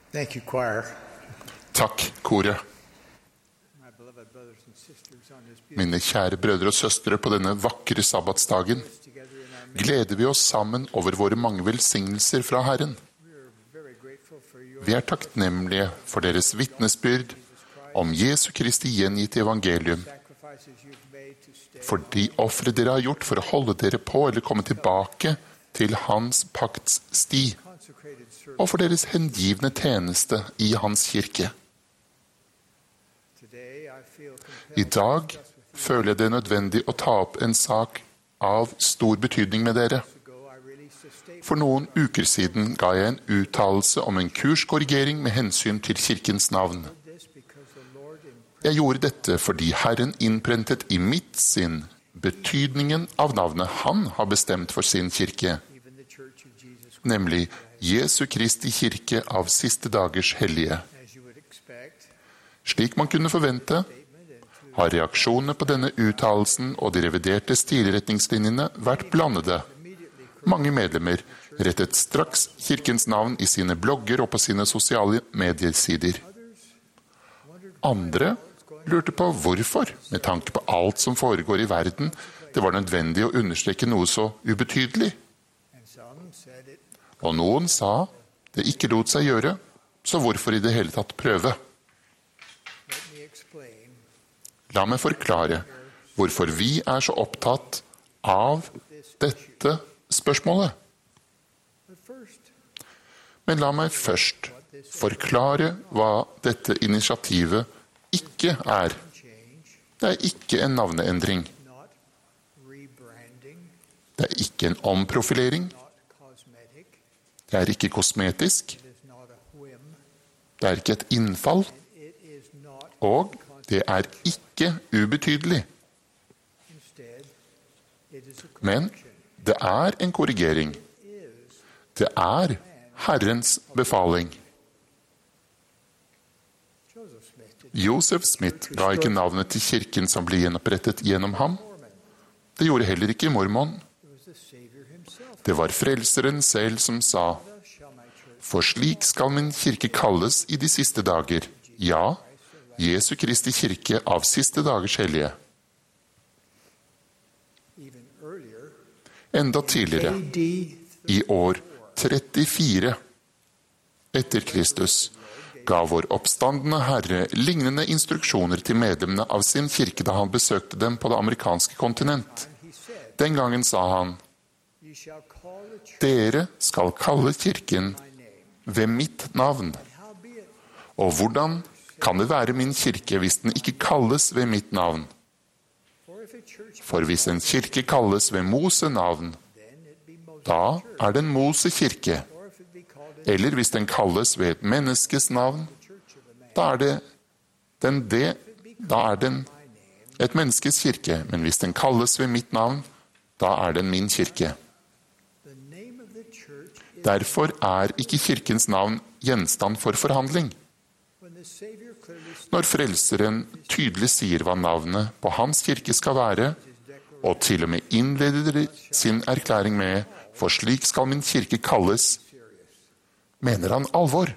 Speaker 14: Thank you, choir.
Speaker 7: Takk, koret. Mine kjære brødre og søstre, på denne vakre sabbatsdagen gleder vi oss sammen over våre mange velsignelser fra Herren. Vi er takknemlige for deres vitnesbyrd om Jesu Kristi gjengitte evangelium, for de ofre dere har gjort for å holde dere på eller komme tilbake til hans pakts sti, og for deres hengivne tjeneste i hans kirke. I dag føler jeg det nødvendig å ta opp en sak av stor betydning med dere. For noen uker siden ga jeg en uttalelse om en kurskorrigering med hensyn til kirkens navn. Jeg gjorde dette fordi Herren innprentet i mitt sinn betydningen av navnet han har bestemt for sin kirke, nemlig Jesu Kristi kirke av siste dagers hellige. Slik man kunne forvente, har reaksjonene på denne uttalelsen og de reviderte stilretningslinjene vært blandede. Mange medlemmer rettet straks kirkens navn i sine blogger og på sine sosiale mediesider. Andre lurte på hvorfor, med tanke på alt som foregår i verden, det var nødvendig å understreke noe så ubetydelig. Og noen sa det ikke lot seg gjøre, så hvorfor i det hele tatt prøve? La meg forklare hvorfor vi er så opptatt av dette spørsmålet. Men la meg først forklare hva dette initiativet ikke er. Det er ikke en navneendring. Det er ikke en omprofilering. Det er ikke kosmetisk. Det er ikke et innfall. Og det er ikke ubetydelig. Men det er en korrigering. Det er Herrens befaling. Joseph Smith ga ikke navnet til kirken som ble gjenopprettet gjennom ham. Det gjorde heller ikke Mormon. Det var frelseren selv som sa, «For slik skal min kirke kalles i de siste dager, ja, Jesu Kristi kirke av siste dagers hellige.» Enda tidligere, i år trettifire etter Kristus, ga vår oppstandende Herre lignende instruksjoner til medlemmene av sin kirke da han besøkte dem på det amerikanske kontinent. Den gangen sa han, «Dere skal kalle kirken ved mitt navn.» Og hvordan kan det være min kirke hvis den ikke kalles ved mitt navn? For hvis en kirke kalles ved Mose navn, da er den Mose kirke. Eller hvis den kalles ved et menneskes navn, da er det den det, da er den et menneskes kirke. Men hvis den kalles ved mitt navn, da er den min kirke. Derfor er ikke kirkens navn gjenstand for forhandling. Når frelseren tydelig sier hva navnet på hans kirke skal være, og til og med innleder sin erklæring med «For slik skal min kirke kalles», mener han alvor.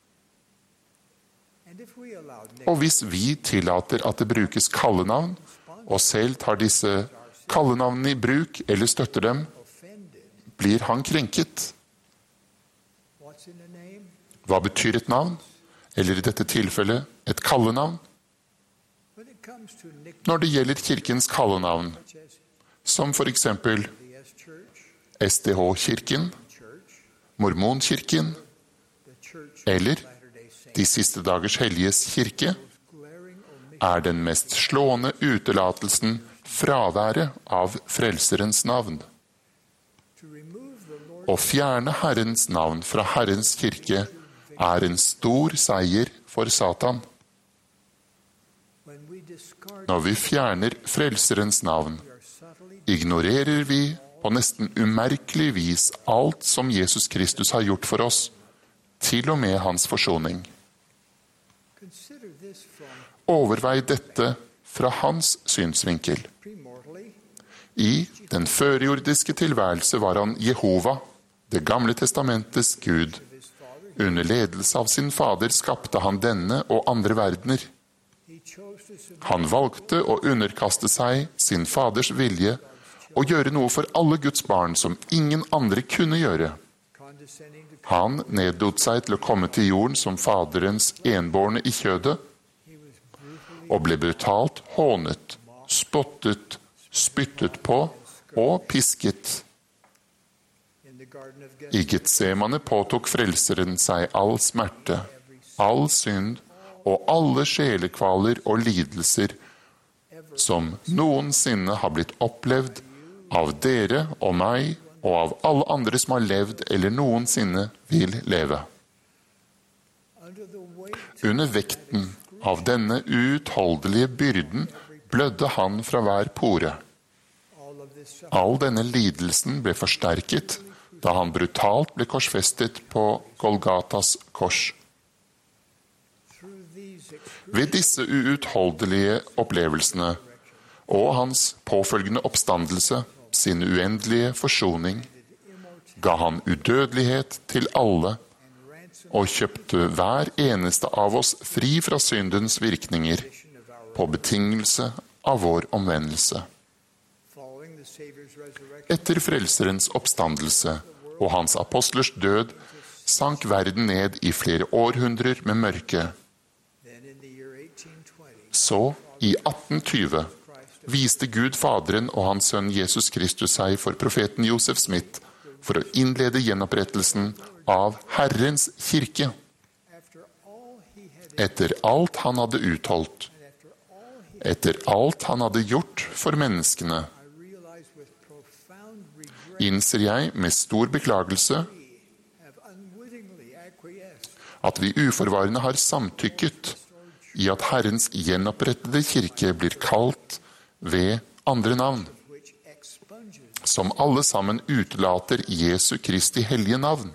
Speaker 7: Og hvis vi tillater at det brukes kallenavn, og selv tar disse kallenavnene i bruk eller støtter dem, blir han krenket. Hva betyr et navn? Eller i dette tilfellet et kallenavn? Når det gjelder kirkens kallenavn, som for eksempel S D H-kirken, Mormonkirken, eller De siste dagers helliges kirke, er den mest slående utelatelsen fraværet av frelserens navn. Å fjerne Herrens navn fra Herrens kirke er en stor seier for Satan. Når vi fjerner frelserens navn, ignorerer vi på nesten umerkelig vis alt som Jesus Kristus har gjort for oss, til og med hans forsoning. Overvei dette fra hans synsvinkel. I den førjordiske tilværelse var han Jehova, det gamle testamentets Gud, Under ledelse av sin fader skapte han denne og andre verdener. Han valgte å underkaste seg sin faders vilje og gjøre noe for alle Guds barn som ingen andre kunne gjøre. Han neddot seg til å komme til jorden som faderens enbårne i kjødet, og ble brutalt hånet, spottet, spyttet på og pisket. I Getsemane påtok frelseren seg all smerte, all synd og alle sjelekvaler og lidelser som noensinne har blitt opplevd av dere og meg og av alle andre som har levd eller noensinne vil leve. Under vekten av denne uutholdelige byrden blødde han fra hver pore. All denne lidelsen ble forsterket da han brutalt ble korsfestet på Golgatas kors. Ved disse uutholdelige opplevelsene og hans påfølgende oppstandelse, sin uendelige forsoning, ga han udødelighet til alle og kjøpte hver eneste av oss fri fra syndens virkninger på betingelse av vår omvendelse. Etter frelserens oppstandelse og hans apostlers død sank verden ned i flere århundrer med mørke. Så, i atten tjue, viste Gud Faderen og hans sønn Jesus Kristus seg for profeten Josef Smith for å innlede gjenopprettelsen av Herrens kirke. Etter alt han hadde utholdt, etter alt han hadde gjort for menneskene, innser jeg med stor beklagelse at vi uforvarende har samtykket i at Herrens gjenopprettede kirke blir kalt ved andre navn, som alle sammen utelater Jesu Kristi hellige navn.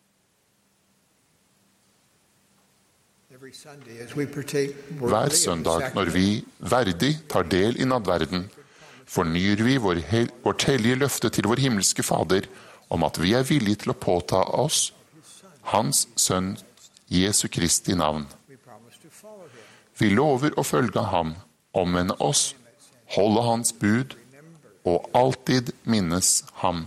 Speaker 7: Hver søndag når vi verdig tar del i nadverden, fornyer vi vår hel, vårt hellige løfte til vår himmelske Fader om at vi er villige til å påta oss hans sønn Jesu Kristi navn. Vi lover å følge ham, omvende oss, holde hans bud og alltid minnes ham.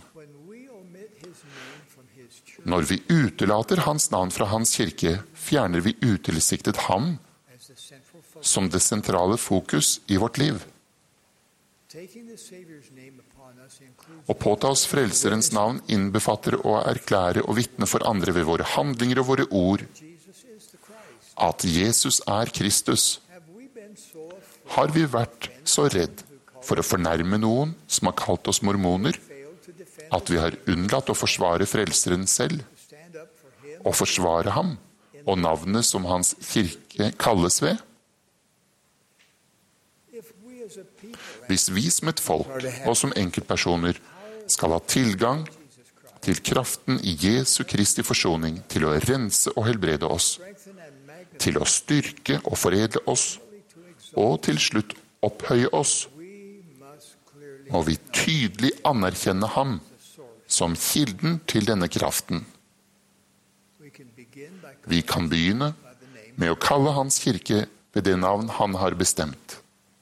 Speaker 7: Når vi utelater hans navn fra hans kirke, fjerner vi utilsiktet ham som det sentrale fokus i vårt liv. Å påta oss frelserens navn innbefatter å erklære og vitne for andre ved våre handlinger og våre ord at Jesus er Kristus. Har vi vært så redd for å fornærme noen som har kalt oss mormoner, at vi har unnlatt å forsvare frelseren selv, og forsvare ham og navnet som hans kirke kalles ved? Hvis vi som et folk og som enkeltpersoner skal ha tilgang til kraften i Jesu Kristi forsoning til å rense og helbrede oss, til å styrke og foredle oss, og til slutt opphøye oss, må vi tydelig anerkjenne ham som kilden til denne kraften. Vi kan begynne med å kalle hans kirke ved det navn han har bestemt.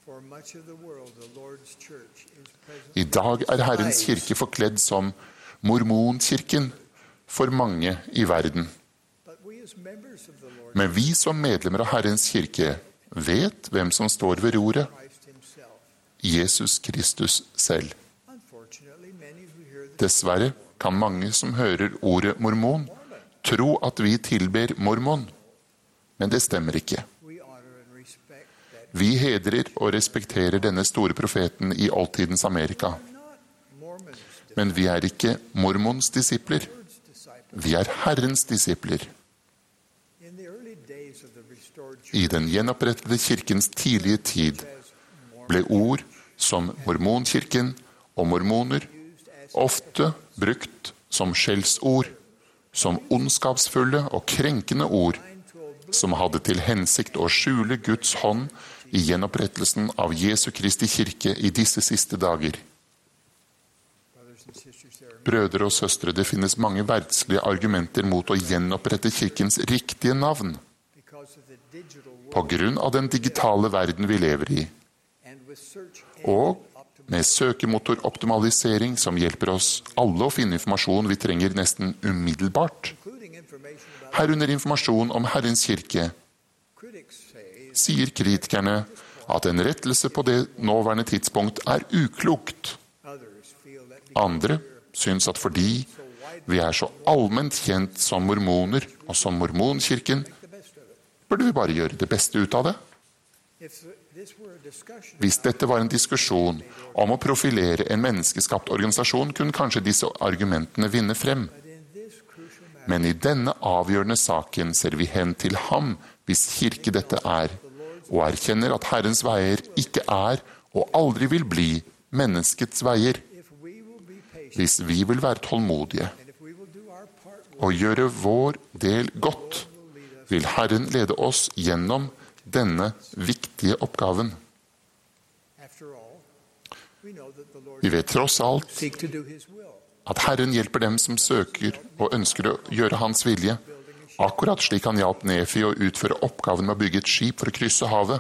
Speaker 7: I dag er Herrens kirke forkledd som mormonkirken for mange i verden. Men vi som medlemmer av Herrens kirke vet hvem som står ved roret. Jesus Kristus selv. Dessverre kan mange som hører ordet mormon, tro at vi tilber mormon, men det stemmer ikke. Vi hedrer og respekterer denne store profeten i oldtidens Amerika. Men vi er ikke mormons disipler. Vi er Herrens disipler. I den gjenopprettede kirkens tidlige tid ble ord som mormonkirken og mormoner ofte brukt som skjellsord, som ondskapsfulle og krenkende ord, som hadde til hensikt å skjule Guds hånd i gjenopprettelsen av Jesu Kristi kirke i disse siste dager. brødre og søstre, det finnes mange verdslige argumenter mot å gjenopprette kirkens riktige navn. På grunn av den digitale verden vi lever i, og med søkemotoroptimalisering som hjelper oss alle å finne informasjon vi trenger nesten umiddelbart, herunder informasjon om Herrens kirke, sier kritikerne at en rettelse på det nåværende tidspunkt er uklokt. Andre syns at fordi vi er så allment kjent som mormoner og som mormonkirken, burde vi bare gjøre det beste ut av det. Hvis dette var en diskusjon om å profilere en menneskeskapt organisasjon, kunne kanskje disse argumentene vinne frem. Men i denne avgjørende saken ser vi hen til ham, hvis kirke dette er, og erkjenner at Herrens veier ikke er og aldri vil bli menneskets veier. Hvis vi vil være tålmodige og gjøre vår del godt, vil Herren lede oss gjennom denne viktige oppgaven. Vi vet tross alt at Herren hjelper dem som søker og ønsker å gjøre hans vilje, akkurat slik han hjalp Nefi å utføre oppgaven med å bygge et skip for å krysse havet.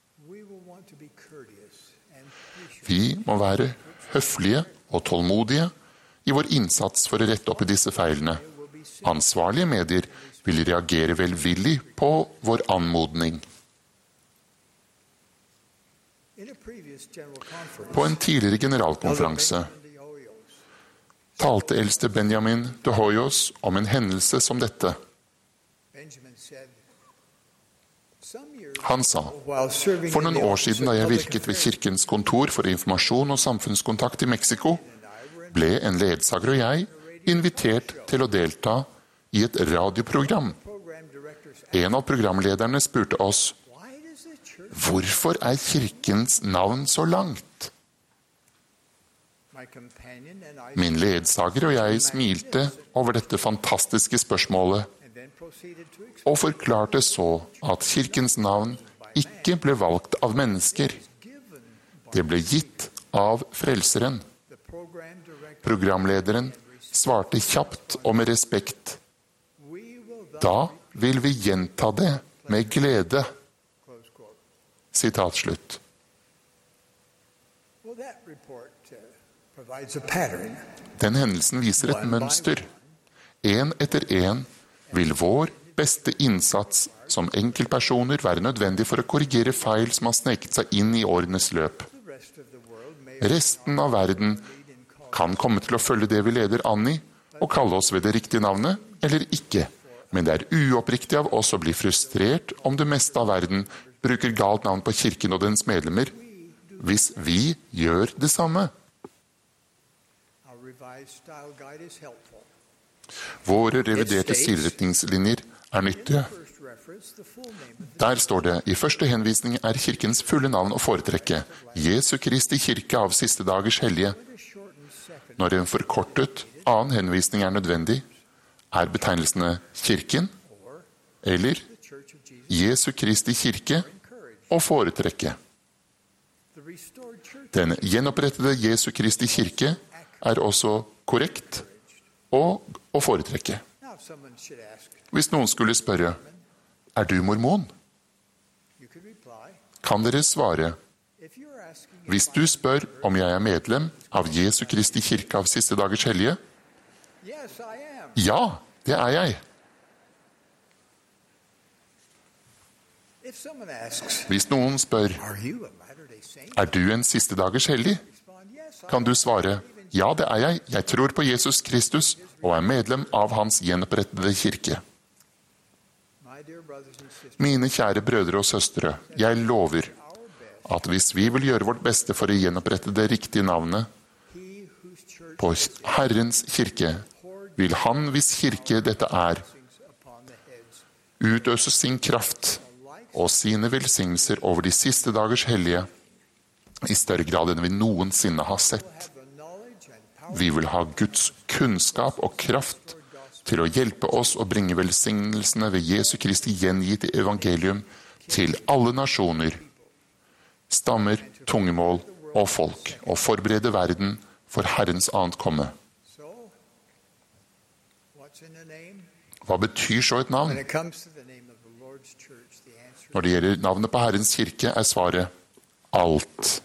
Speaker 7: Vi må være høflige og tålmodige i vår innsats for å rette opp i disse feilene. Ansvarlige medier vil reagere velvillig på vår anmodning. På en tidligere generalkonferanse talte eldste Benjamin de Hoyos om en hendelse som dette. Han sa, for noen år siden da jeg virket ved Kirkens kontor for informasjon og samfunnskontakt i Mexico, ble en ledsager og jeg invitert til å delta i et radioprogram. En av programlederne spurte oss, hvorfor er kirkens navn så langt? Min ledsager og jeg smilte over dette fantastiske spørsmålet, og forklarte så at kirkens navn ikke ble valgt av mennesker. Det ble gitt av frelseren. Programlederen svarte kjapt og med respekt. Da vil vi gjenta det med glede. Sitat slutt. Den hendelsen viser et mønster. En etter en vil vår beste innsats som enkeltpersoner være nødvendig for å korrigere feil som har sneket seg inn i årenes løp. Resten av verden kan komme til å følge det vi leder an i, og kalle oss ved det riktige navnet, eller ikke. Men det er uoppriktig av oss å bli frustrert om det meste av verden bruker galt navn på kirken og dens medlemmer, hvis vi gjør det samme. Våre reviderte stilretningslinjer er nyttige. Der står det, i første henvisning er kirkens fulle navn å foretrekke, Jesu Kristi kirke av siste dagers hellige. Når en forkortet annen henvisning er nødvendig, er betegnelsene kirken eller Jesu Kristi kirke å foretrekke. Den gjenopprettede Jesu Kristi kirke er også korrekt og å foretrekke. Hvis noen skulle spørre, er du mormon? Kan dere svare, hvis du spør om jeg er medlem av Jesu Kristi kirke av siste dagers hellige? Ja, det er jeg. Hvis noen spør, er du en siste dagers hellig? Kan du svare, ja, det er jeg. Jeg tror på Jesus Kristus og er medlem av hans gjenopprettede kirke. Mine kjære brødre og søstre, jeg lover at hvis vi vil gjøre vårt beste for å gjenopprette det riktige navnet på Herrens kirke, vil han, hvis kirke dette er, utøse sin kraft og sine velsignelser over de siste dagers hellige i større grad enn vi noensinne har sett. Vi vil ha Guds kunnskap og kraft til å hjelpe oss å bringe velsignelsene ved Jesu Kristi gjengitte evangelium til alle nasjoner, stammer, tungemål og folk, og forberede verden for Herrens annet komme. Hva betyr så et navn? Når det gjelder navnet på Herrens kirke, er svaret alt.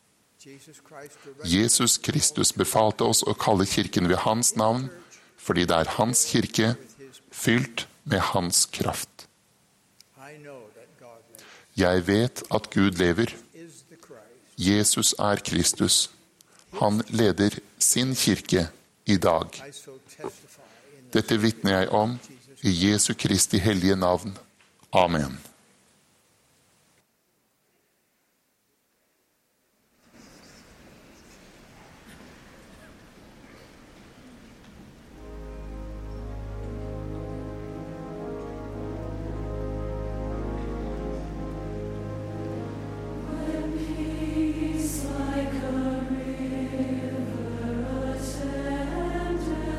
Speaker 7: Jesus Kristus befalte oss å kalle kirken ved hans navn, fordi det er hans kirke, fylt med hans kraft. Jeg vet at Gud lever. Jesus er Kristus. Han leder sin kirke i dag. Dette vitner jeg om i Jesu Kristi hellige navn. Amen.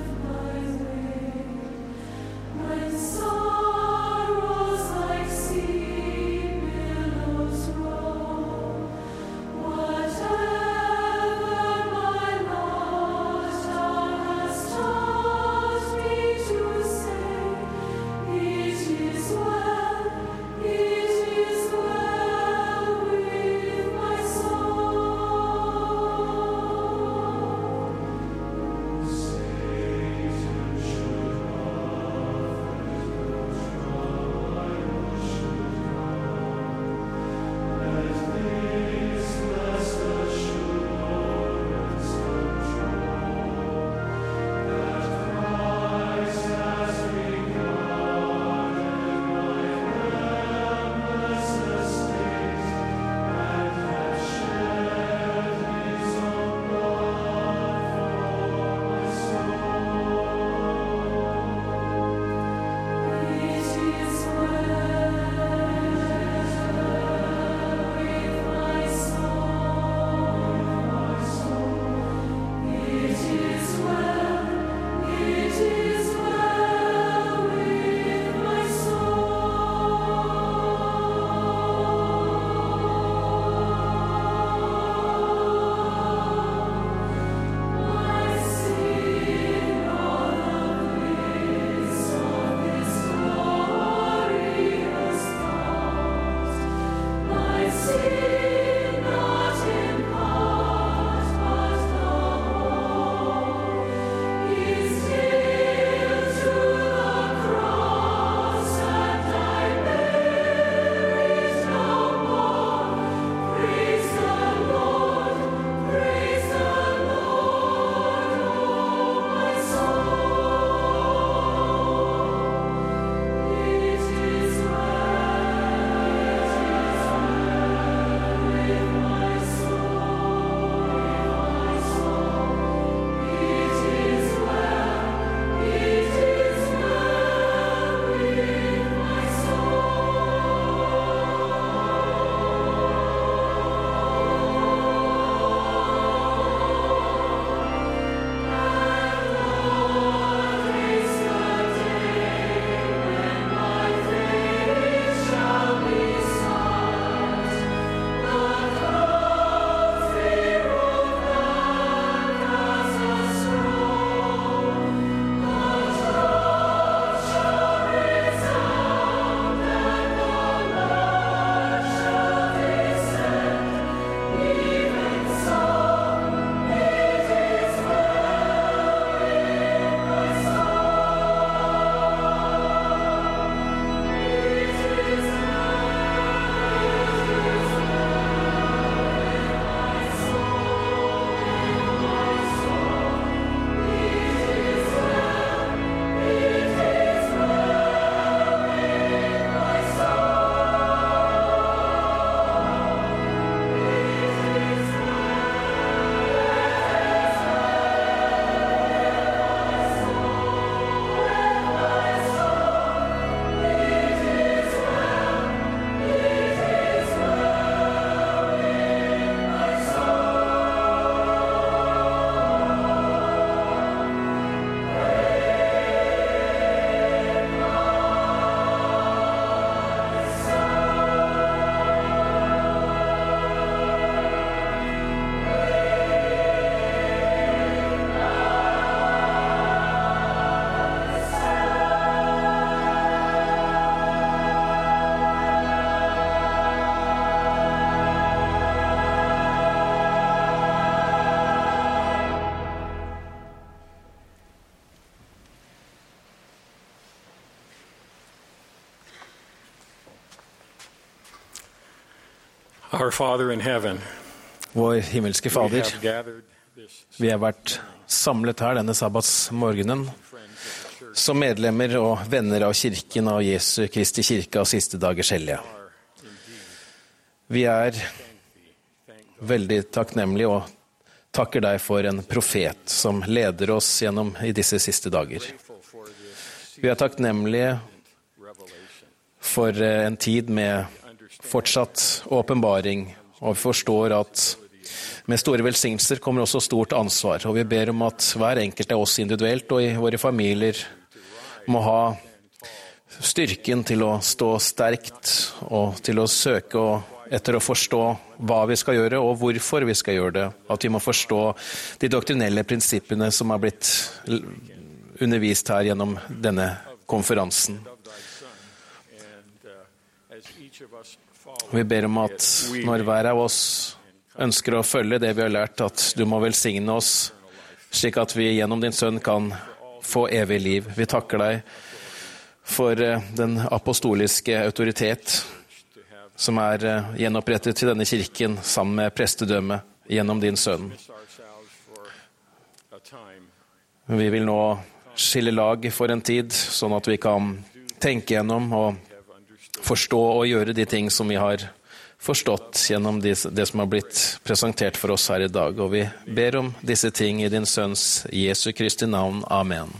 Speaker 14: Sorrows like sea. Our Father in heaven,
Speaker 15: Vår himmelske
Speaker 14: we
Speaker 15: Fader,
Speaker 14: have gathered this
Speaker 15: vi har vært samlet her denne sabbatsmorgenen som medlemmer og venner av kirken av Jesu Kristi kirke av siste dagers hellige. Vi er veldig takknemlige og takker deg for en profet som leder oss gjennom i disse siste dager. Vi er takknemlige for en tid med fortsatt åpenbaring, og vi forstår at med store velsignelser kommer også stort ansvar, og vi ber om at hver enkelt av oss individuelt og i våre familier må ha styrken til å stå sterkt og til å søke og etter å forstå hva vi skal gjøre og hvorfor vi skal gjøre det. At vi må forstå de doktrinelle prinsippene som har blitt undervist her gjennom denne konferansen. Vi ber om at når hver av oss ønsker å følge det vi har lært, at du må velsigne oss, slik at vi gjennom din sønn kan få evig liv. Vi takker deg for den apostoliske autoritet som er gjenopprettet til denne kirken sammen med prestedømme gjennom din sønn. Vi vil nå skille lag for en tid, sånn at vi kan tenke gjennom og forstå og gjøre de ting som vi har forstått gjennom det som har blitt presentert for oss her i dag. Og vi ber om disse ting i din sønns Jesu Kristi navn. Amen.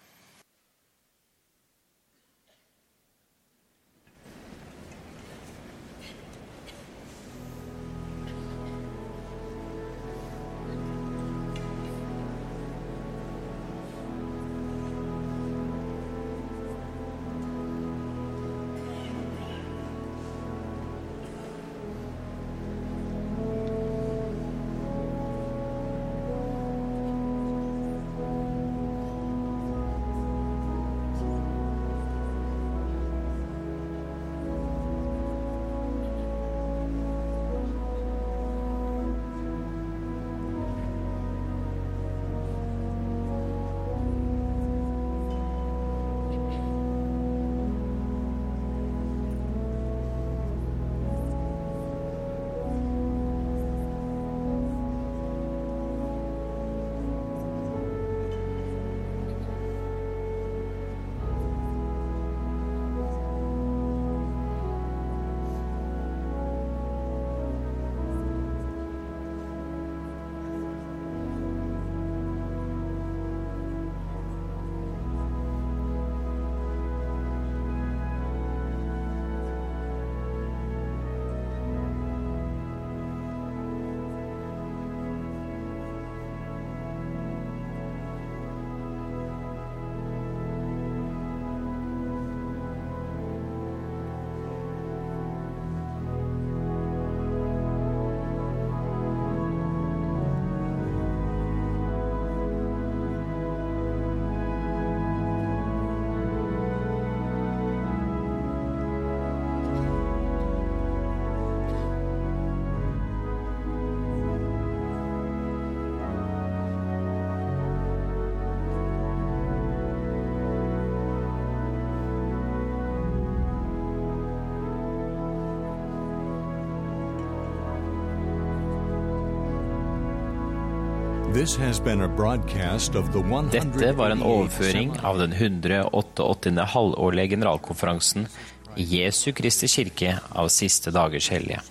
Speaker 2: Dette var en overføring av den hundre åttiåttende halvårlige generalkonferansen i Jesu Kristi kirke av siste dagers hellige.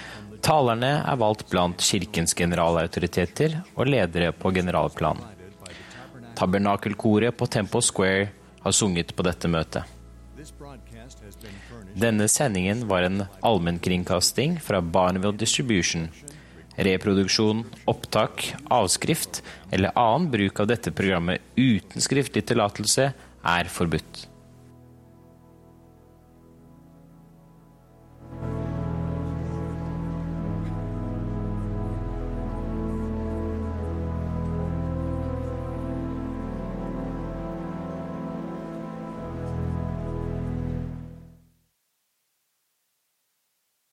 Speaker 2: Talerne er valgt blant kirkens generalautoriteter og ledere på generalplan. Tabernakelkoret på Temple Square har sunget på dette møtet. Denne sendingen var en allmennkringkasting fra Barneville Distribution. Reproduksjon, opptak, avskrift eller annen bruk av dette programmet uten skriftlig tillatelse er forbudt.